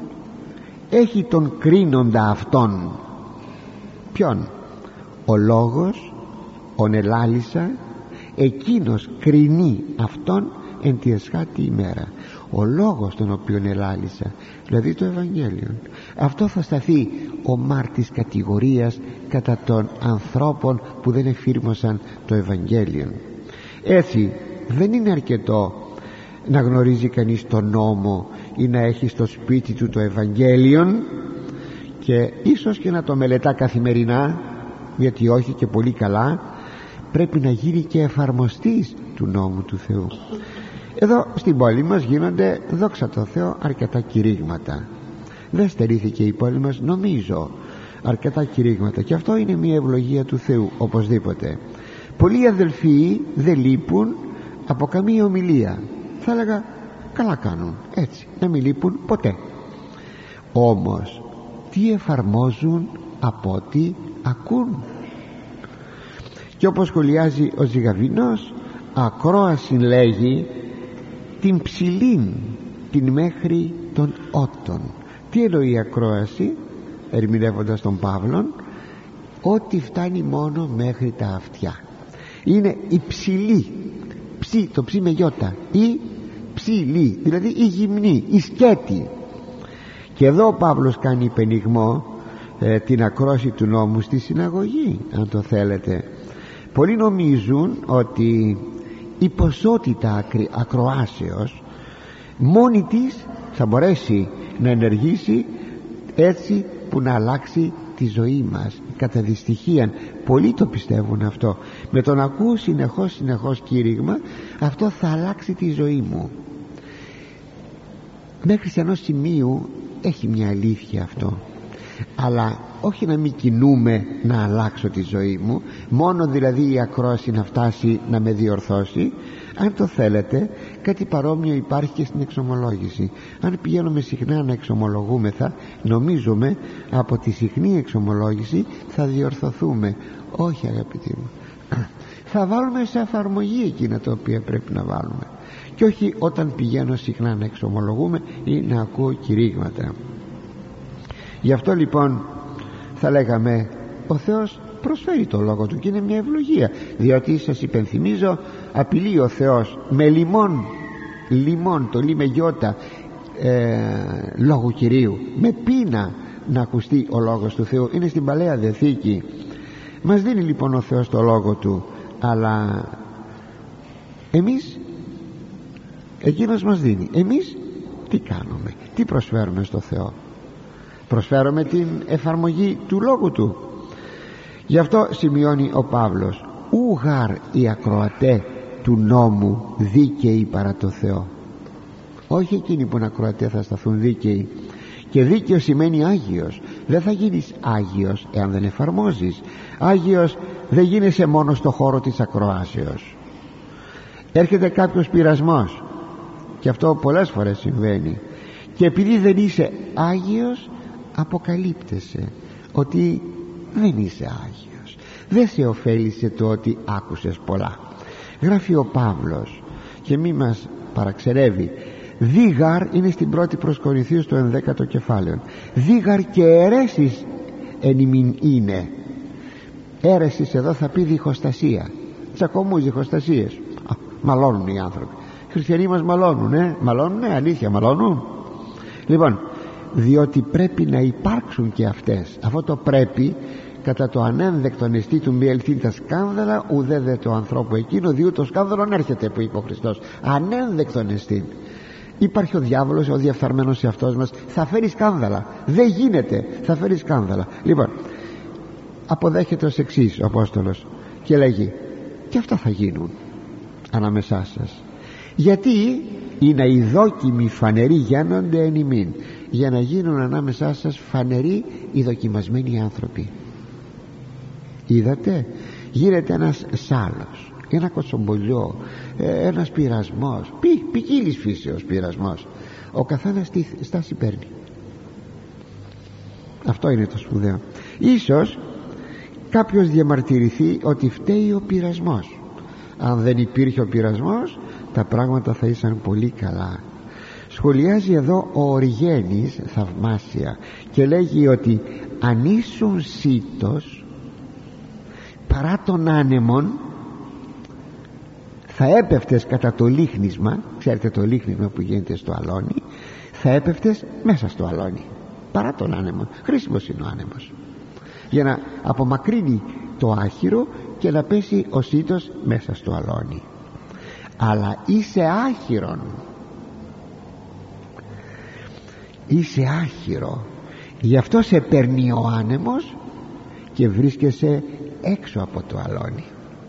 S1: έχει τον κρίνοντα αυτόν. Ποιον? Ο λόγος, ον ελάλησα, εκείνος κρινεί αυτόν εν τη εσχάτη ημέρα. Ο λόγος τον οποίον ελάλησα, δηλαδή το Ευαγγέλιο, αυτό θα σταθεί ο μάρτης κατηγορίας κατά των ανθρώπων που δεν εφήρμοσαν το Ευαγγέλιο. Έτσι δεν είναι αρκετό να γνωρίζει κανείς τον νόμο ή να έχει στο σπίτι του το Ευαγγέλιο και ίσως και να το μελετά καθημερινά, γιατί όχι και πολύ καλά, πρέπει να γίνει και εφαρμοστής του νόμου του Θεού. Εδώ στην πόλη μας γίνονται, δόξα τω Θεώ, αρκετά κηρύγματα. Δεν στερήθηκε η πόλη μας, νομίζω, αρκετά κηρύγματα, και αυτό είναι μια ευλογία του Θεού οπωσδήποτε. Πολλοί αδελφοί δεν λείπουν από καμία ομιλία. Θα έλεγα καλά κάνουν έτσι, να μην λείπουν ποτέ. Όμως τι εφαρμόζουν από ό,τι ακούν? Και όπως σχολιάζει ο Ζυγαβινός, ακρόαση λέγει την ψηλήν την μέχρι των ότων. Τι εννοεί η ακρόαση, ερμηνεύοντας τον Παύλον? Ότι φτάνει μόνο μέχρι τα αυτιά. Είναι η ψηλή, ψι, το ψι με γιώτα, η ψηλή, δηλαδή η γυμνή, η σκέτη. Και εδώ ο Παύλος κάνει υπενιγμό ε, την ακρόαση του νόμου στη συναγωγή, αν το θέλετε. Πολλοί νομίζουν ότι η ποσότητα ακροάσεως μόνη της θα μπορέσει να ενεργήσει έτσι που να αλλάξει τη ζωή μας κατά δυστυχίαν. Πολλοί το πιστεύουν αυτό. Με το να ακούω συνεχώς συνεχώς κήρυγμα, αυτό θα αλλάξει τη ζωή μου. Μέχρι σε ενός σημείου έχει μια αλήθεια αυτό, αλλά όχι να μην κινούμε να αλλάξω τη ζωή μου, μόνο δηλαδή η ακρόαση να φτάσει να με διορθώσει. Αν το θέλετε, κάτι παρόμοιο υπάρχει και στην εξομολόγηση. Αν πηγαίνουμε συχνά να εξομολογούμεθα, νομίζουμε από τη συχνή εξομολόγηση θα διορθωθούμε. Όχι, αγαπητοί μου, θα βάλουμε σε εφαρμογή εκείνα τα οποία πρέπει να βάλουμε, και όχι όταν πηγαίνω συχνά να εξομολογούμε ή να ακούω κηρύγματα. Γι' αυτό λοιπόν θα λέγαμε ο Θεός προσφέρει το λόγο του και είναι μια ευλογία, διότι σας υπενθυμίζω απειλεί ο Θεός με λιμόν, λιμόν το λί με γιώτα, ε, λόγου Κυρίου, με πείνα να ακουστεί ο λόγος του Θεού. Είναι στην Παλαιά Διαθήκη. Μας δίνει λοιπόν ο Θεός το λόγο του, αλλά εμείς, εκείνος μας δίνει, εμείς τι κάνουμε, τι προσφέρουμε στο Θεό? Προσφέρουμε την εφαρμογή του λόγου του. Γι' αυτό σημειώνει ο Παύλος, ούγαρ οι ακροατέ του νόμου δίκαιοι παρά το Θεό. Όχι εκείνοι που είναι ακροατέ θα σταθούν δίκαιοι. Και δίκαιο σημαίνει Άγιος. Δεν θα γίνεις Άγιος εάν δεν εφαρμόζεις. Άγιος δεν γίνεσαι μόνο στο χώρο της ακροάσεως. Έρχεται κάποιος πειρασμός, και αυτό πολλές φορές συμβαίνει, και επειδή δεν είσαι Άγιος αποκαλύπτεσαι ότι δεν είσαι Άγιος. Δεν σε ωφέλισε το ότι άκουσες πολλά. Γράφει ο Παύλος, και μη μας παραξερεύει, δίγαρ είναι στην πρώτη προς Κορινθίους το ενδέκατο κεφάλαιο. Δίγαρ και αιρέσεις εν ημίν είναι. Αίρεσης εδώ θα πει διχοστασία, τσακωμούς, διχοστασίες. Α, μαλώνουν οι άνθρωποι. Οι χριστιανοί μας μαλώνουν, ε? Μαλώνουνε, αλήθεια μαλώνουν. Λοιπόν, διότι πρέπει να υπάρξουν και αυτές. Αυτό το πρέπει, κατά το ανένδεκτον εστί του μη ελθύν τα σκάνδαλα ουδέ δε το ανθρώπου εκείνο, διότι το σκάνδαλον έρχεται, που είπε ο Χριστός. Ανένδεκτον εστί. Υπάρχει ο διάβολος, ο διαφθαρμένος σε αυτός μας, θα φέρει σκάνδαλα. Δεν γίνεται, θα φέρει σκάνδαλα. Λοιπόν, αποδέχεται ως εξής ο Απόστολος και λέγει, και αυτά θα γίνουν ανάμεσά σας, γιατί είναι οι δόκιμοι φανεροί γένονται εν ημίν. Για να γίνουν ανάμεσά σας φανεροί οι δοκιμασμένοι άνθρωποι. Είδατε, γίνεται ένας σάλος, ένα κοτσομπολιό, ένας πειρασμός, πι, ποικίλης φύσεως πειρασμός. Ο καθένας τι στάση παίρνει. Αυτό είναι το σπουδαίο. Ίσως κάποιος διαμαρτυρηθεί ότι φταίει ο πειρασμός. Αν δεν υπήρχε ο πειρασμός, τα πράγματα θα ήσαν πολύ καλά. Σχολιάζει εδώ ο Οριγένης θαυμάσια και λέγει ότι αν ήσουν σύτος παρά των άνεμων, θα έπεφτες κατά το λίχνισμα. Ξέρετε το λίχνισμα που γίνεται στο αλόνι, θα έπεφτες μέσα στο αλόνι παρά τον άνεμο. Χρήσιμος είναι ο άνεμος για να απομακρύνει το άχυρο και να πέσει ο σύτος μέσα στο αλόνι. Αλλά είσαι άχυρον, είσαι άχυρο, γι' αυτό σε παίρνει ο άνεμος και βρίσκεσαι έξω από το αλόνι.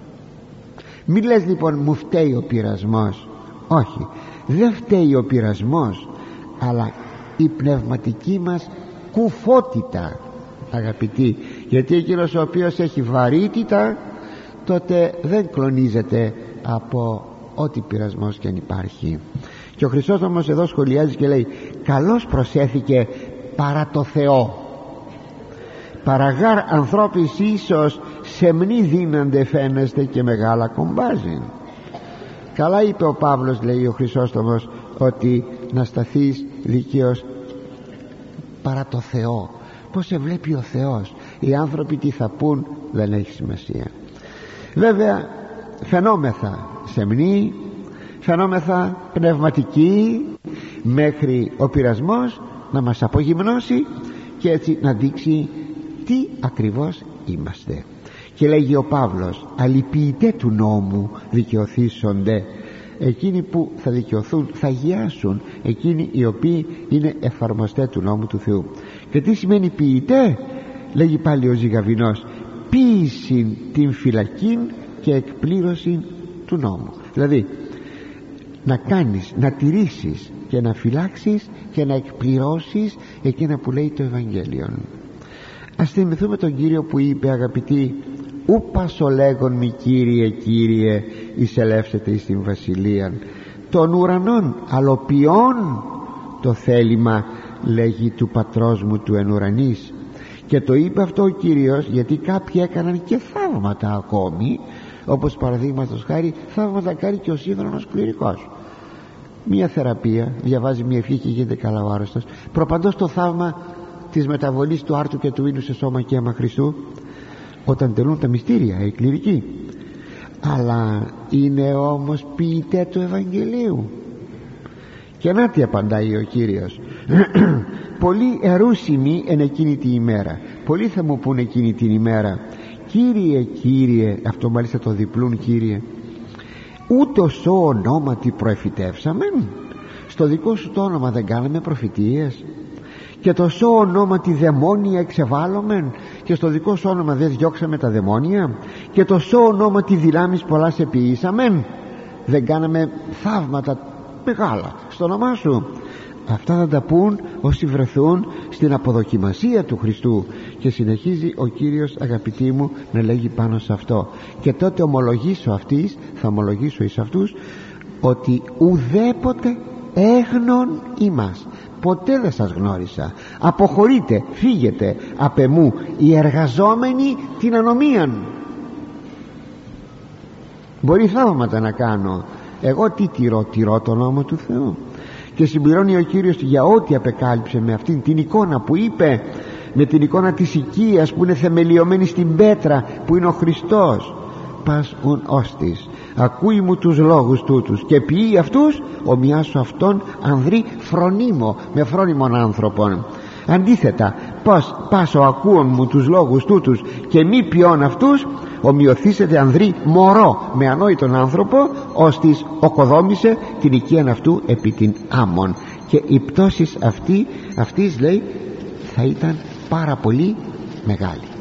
S1: Μην λες λοιπόν μου φταίει ο πειρασμός. Όχι, δεν φταίει ο πειρασμός, αλλά η πνευματική μας κουφότητα, αγαπητοί, γιατί εκείνος ο οποίος έχει βαρύτητα, τότε δεν κλονίζεται από ό,τι πειρασμός και αν υπάρχει. Και ο Χρυσόστομος εδώ σχολιάζει και λέει, καλώς προσέθηκε παρά το Θεό, παραγάρ ανθρώπης ίσως σεμνή δύνανται φαίνεστε και μεγάλα κομπάζιν. Καλά είπε ο Παύλος, λέει ο Χρυσόστομος, ότι να σταθείς δικαίως παρά το Θεό. Πως σε βλέπει ο Θεός. Οι άνθρωποι τι θα πούν δεν έχει σημασία. Βέβαια φαινόμεθα σεμνοί, φαινόμεθα πνευματικοί, μέχρι ο πειρασμός να μας απογυμνώσει και έτσι να δείξει τι ακριβώς είμαστε. Και λέγει ο Παύλος, αλυποιητέ του νόμου δικαιωθήσονται. Εκείνοι που θα δικαιωθούν θα γιάσουν, εκείνοι οι οποίοι είναι εφαρμοστέ του νόμου του Θεού. Και τι σημαίνει ποιητέ? Λέγει πάλι ο Ζυγαβινός, ποίησιν την φυλακήν και εκπλήρωσιν του νόμου. Δηλαδή να κάνεις, να τηρήσεις και να φυλάξεις και να εκπληρώσεις εκείνα που λέει το Ευαγγέλιο. Ας θυμηθούμε τον Κύριο που είπε, αγαπητοί, ούπας ο λέγον μη Κύριε Κύριε εισελεύσετε εις την βασιλείαν των ουρανών, αλλοποιών το θέλημα λέγει του πατρός μου του εν ουρανής. Και το είπε αυτό ο Κύριος γιατί κάποιοι έκαναν και θαύματα ακόμη, όπως παραδείγματος χάρη θαύματα κάνει και ο σύγχρονος κληρικός. Μία θεραπεία, διαβάζει μία ευχή και γίνεται καλά ο άρρωστος, προπαντός το θαύμα της μεταβολής του άρτου και του ίνου σε σώμα και αίμα Χριστού, όταν τελούν τα μυστήρια οι κληρικοί. Αλλά είναι όμως ποιητέ του Ευαγγελίου. Και να τι απαντάει ο Κύριος. Πολλοί ερούσιμοι εν εκείνη την ημέρα. Πολλοί θα μου πούνε εκείνη την ημέρα, Κύριε, Κύριε, αυτό μάλιστα το διπλούν Κύριε, ούτως ο ονόματι προεφητεύσαμεν, στο δικό σου το όνομα δεν κάναμε προφητείες, και το σώ ονόματι δαιμόνια εξεβάλλομεν, και στο δικό σου όνομα δεν διώξαμε τα δαιμόνια, και το σώ ονόματι δυνάμεις πολλάς επιήσαμεν, δεν κάναμε θαύματα μεγάλα στο όνομά σου. Αυτά θα τα πούν όσοι βρεθούν στην αποδοκιμασία του Χριστού. Και συνεχίζει ο Κύριος, αγαπητοί μου, να λέγει πάνω σε αυτό. Και τότε ομολογήσω αυτής, θα ομολογήσω εις αυτούς, ότι ουδέποτε έγνον ημάς, ποτέ δεν σας γνώρισα. Αποχωρείτε, φύγετε απ' εμού οι εργαζόμενοι την ανομίαν. Μπορεί θαύματα να κάνω, εγώ τι τηρώ? Τηρώ τον νόμο του Θεού. Και συμπληρώνει ο Κύριος για ό,τι απεκάλυψε με αυτήν την εικόνα που είπε, με την εικόνα της οικίας που είναι θεμελιωμένη στην πέτρα, που είναι ο Χριστός. Πας ουν όστις, ακούει μου τους λόγους τούτους και ποιεί αυτούς, ομοιάσου αυτόν ανδρή φρονίμο, με φρόνιμον άνθρωπον. Αντίθετα, πως πάσο ακούων μου τους λόγους τούτους και μη ποιών αυτούς, ομοιωθήσετε ανδρή μωρό με ανόητον άνθρωπο, ώστις οκοδόμησε την οικίαν αυτού επί την άμμον. Και η πτώση αυτή, αυτής λέει, θα ήταν πάρα πολύ μεγάλη.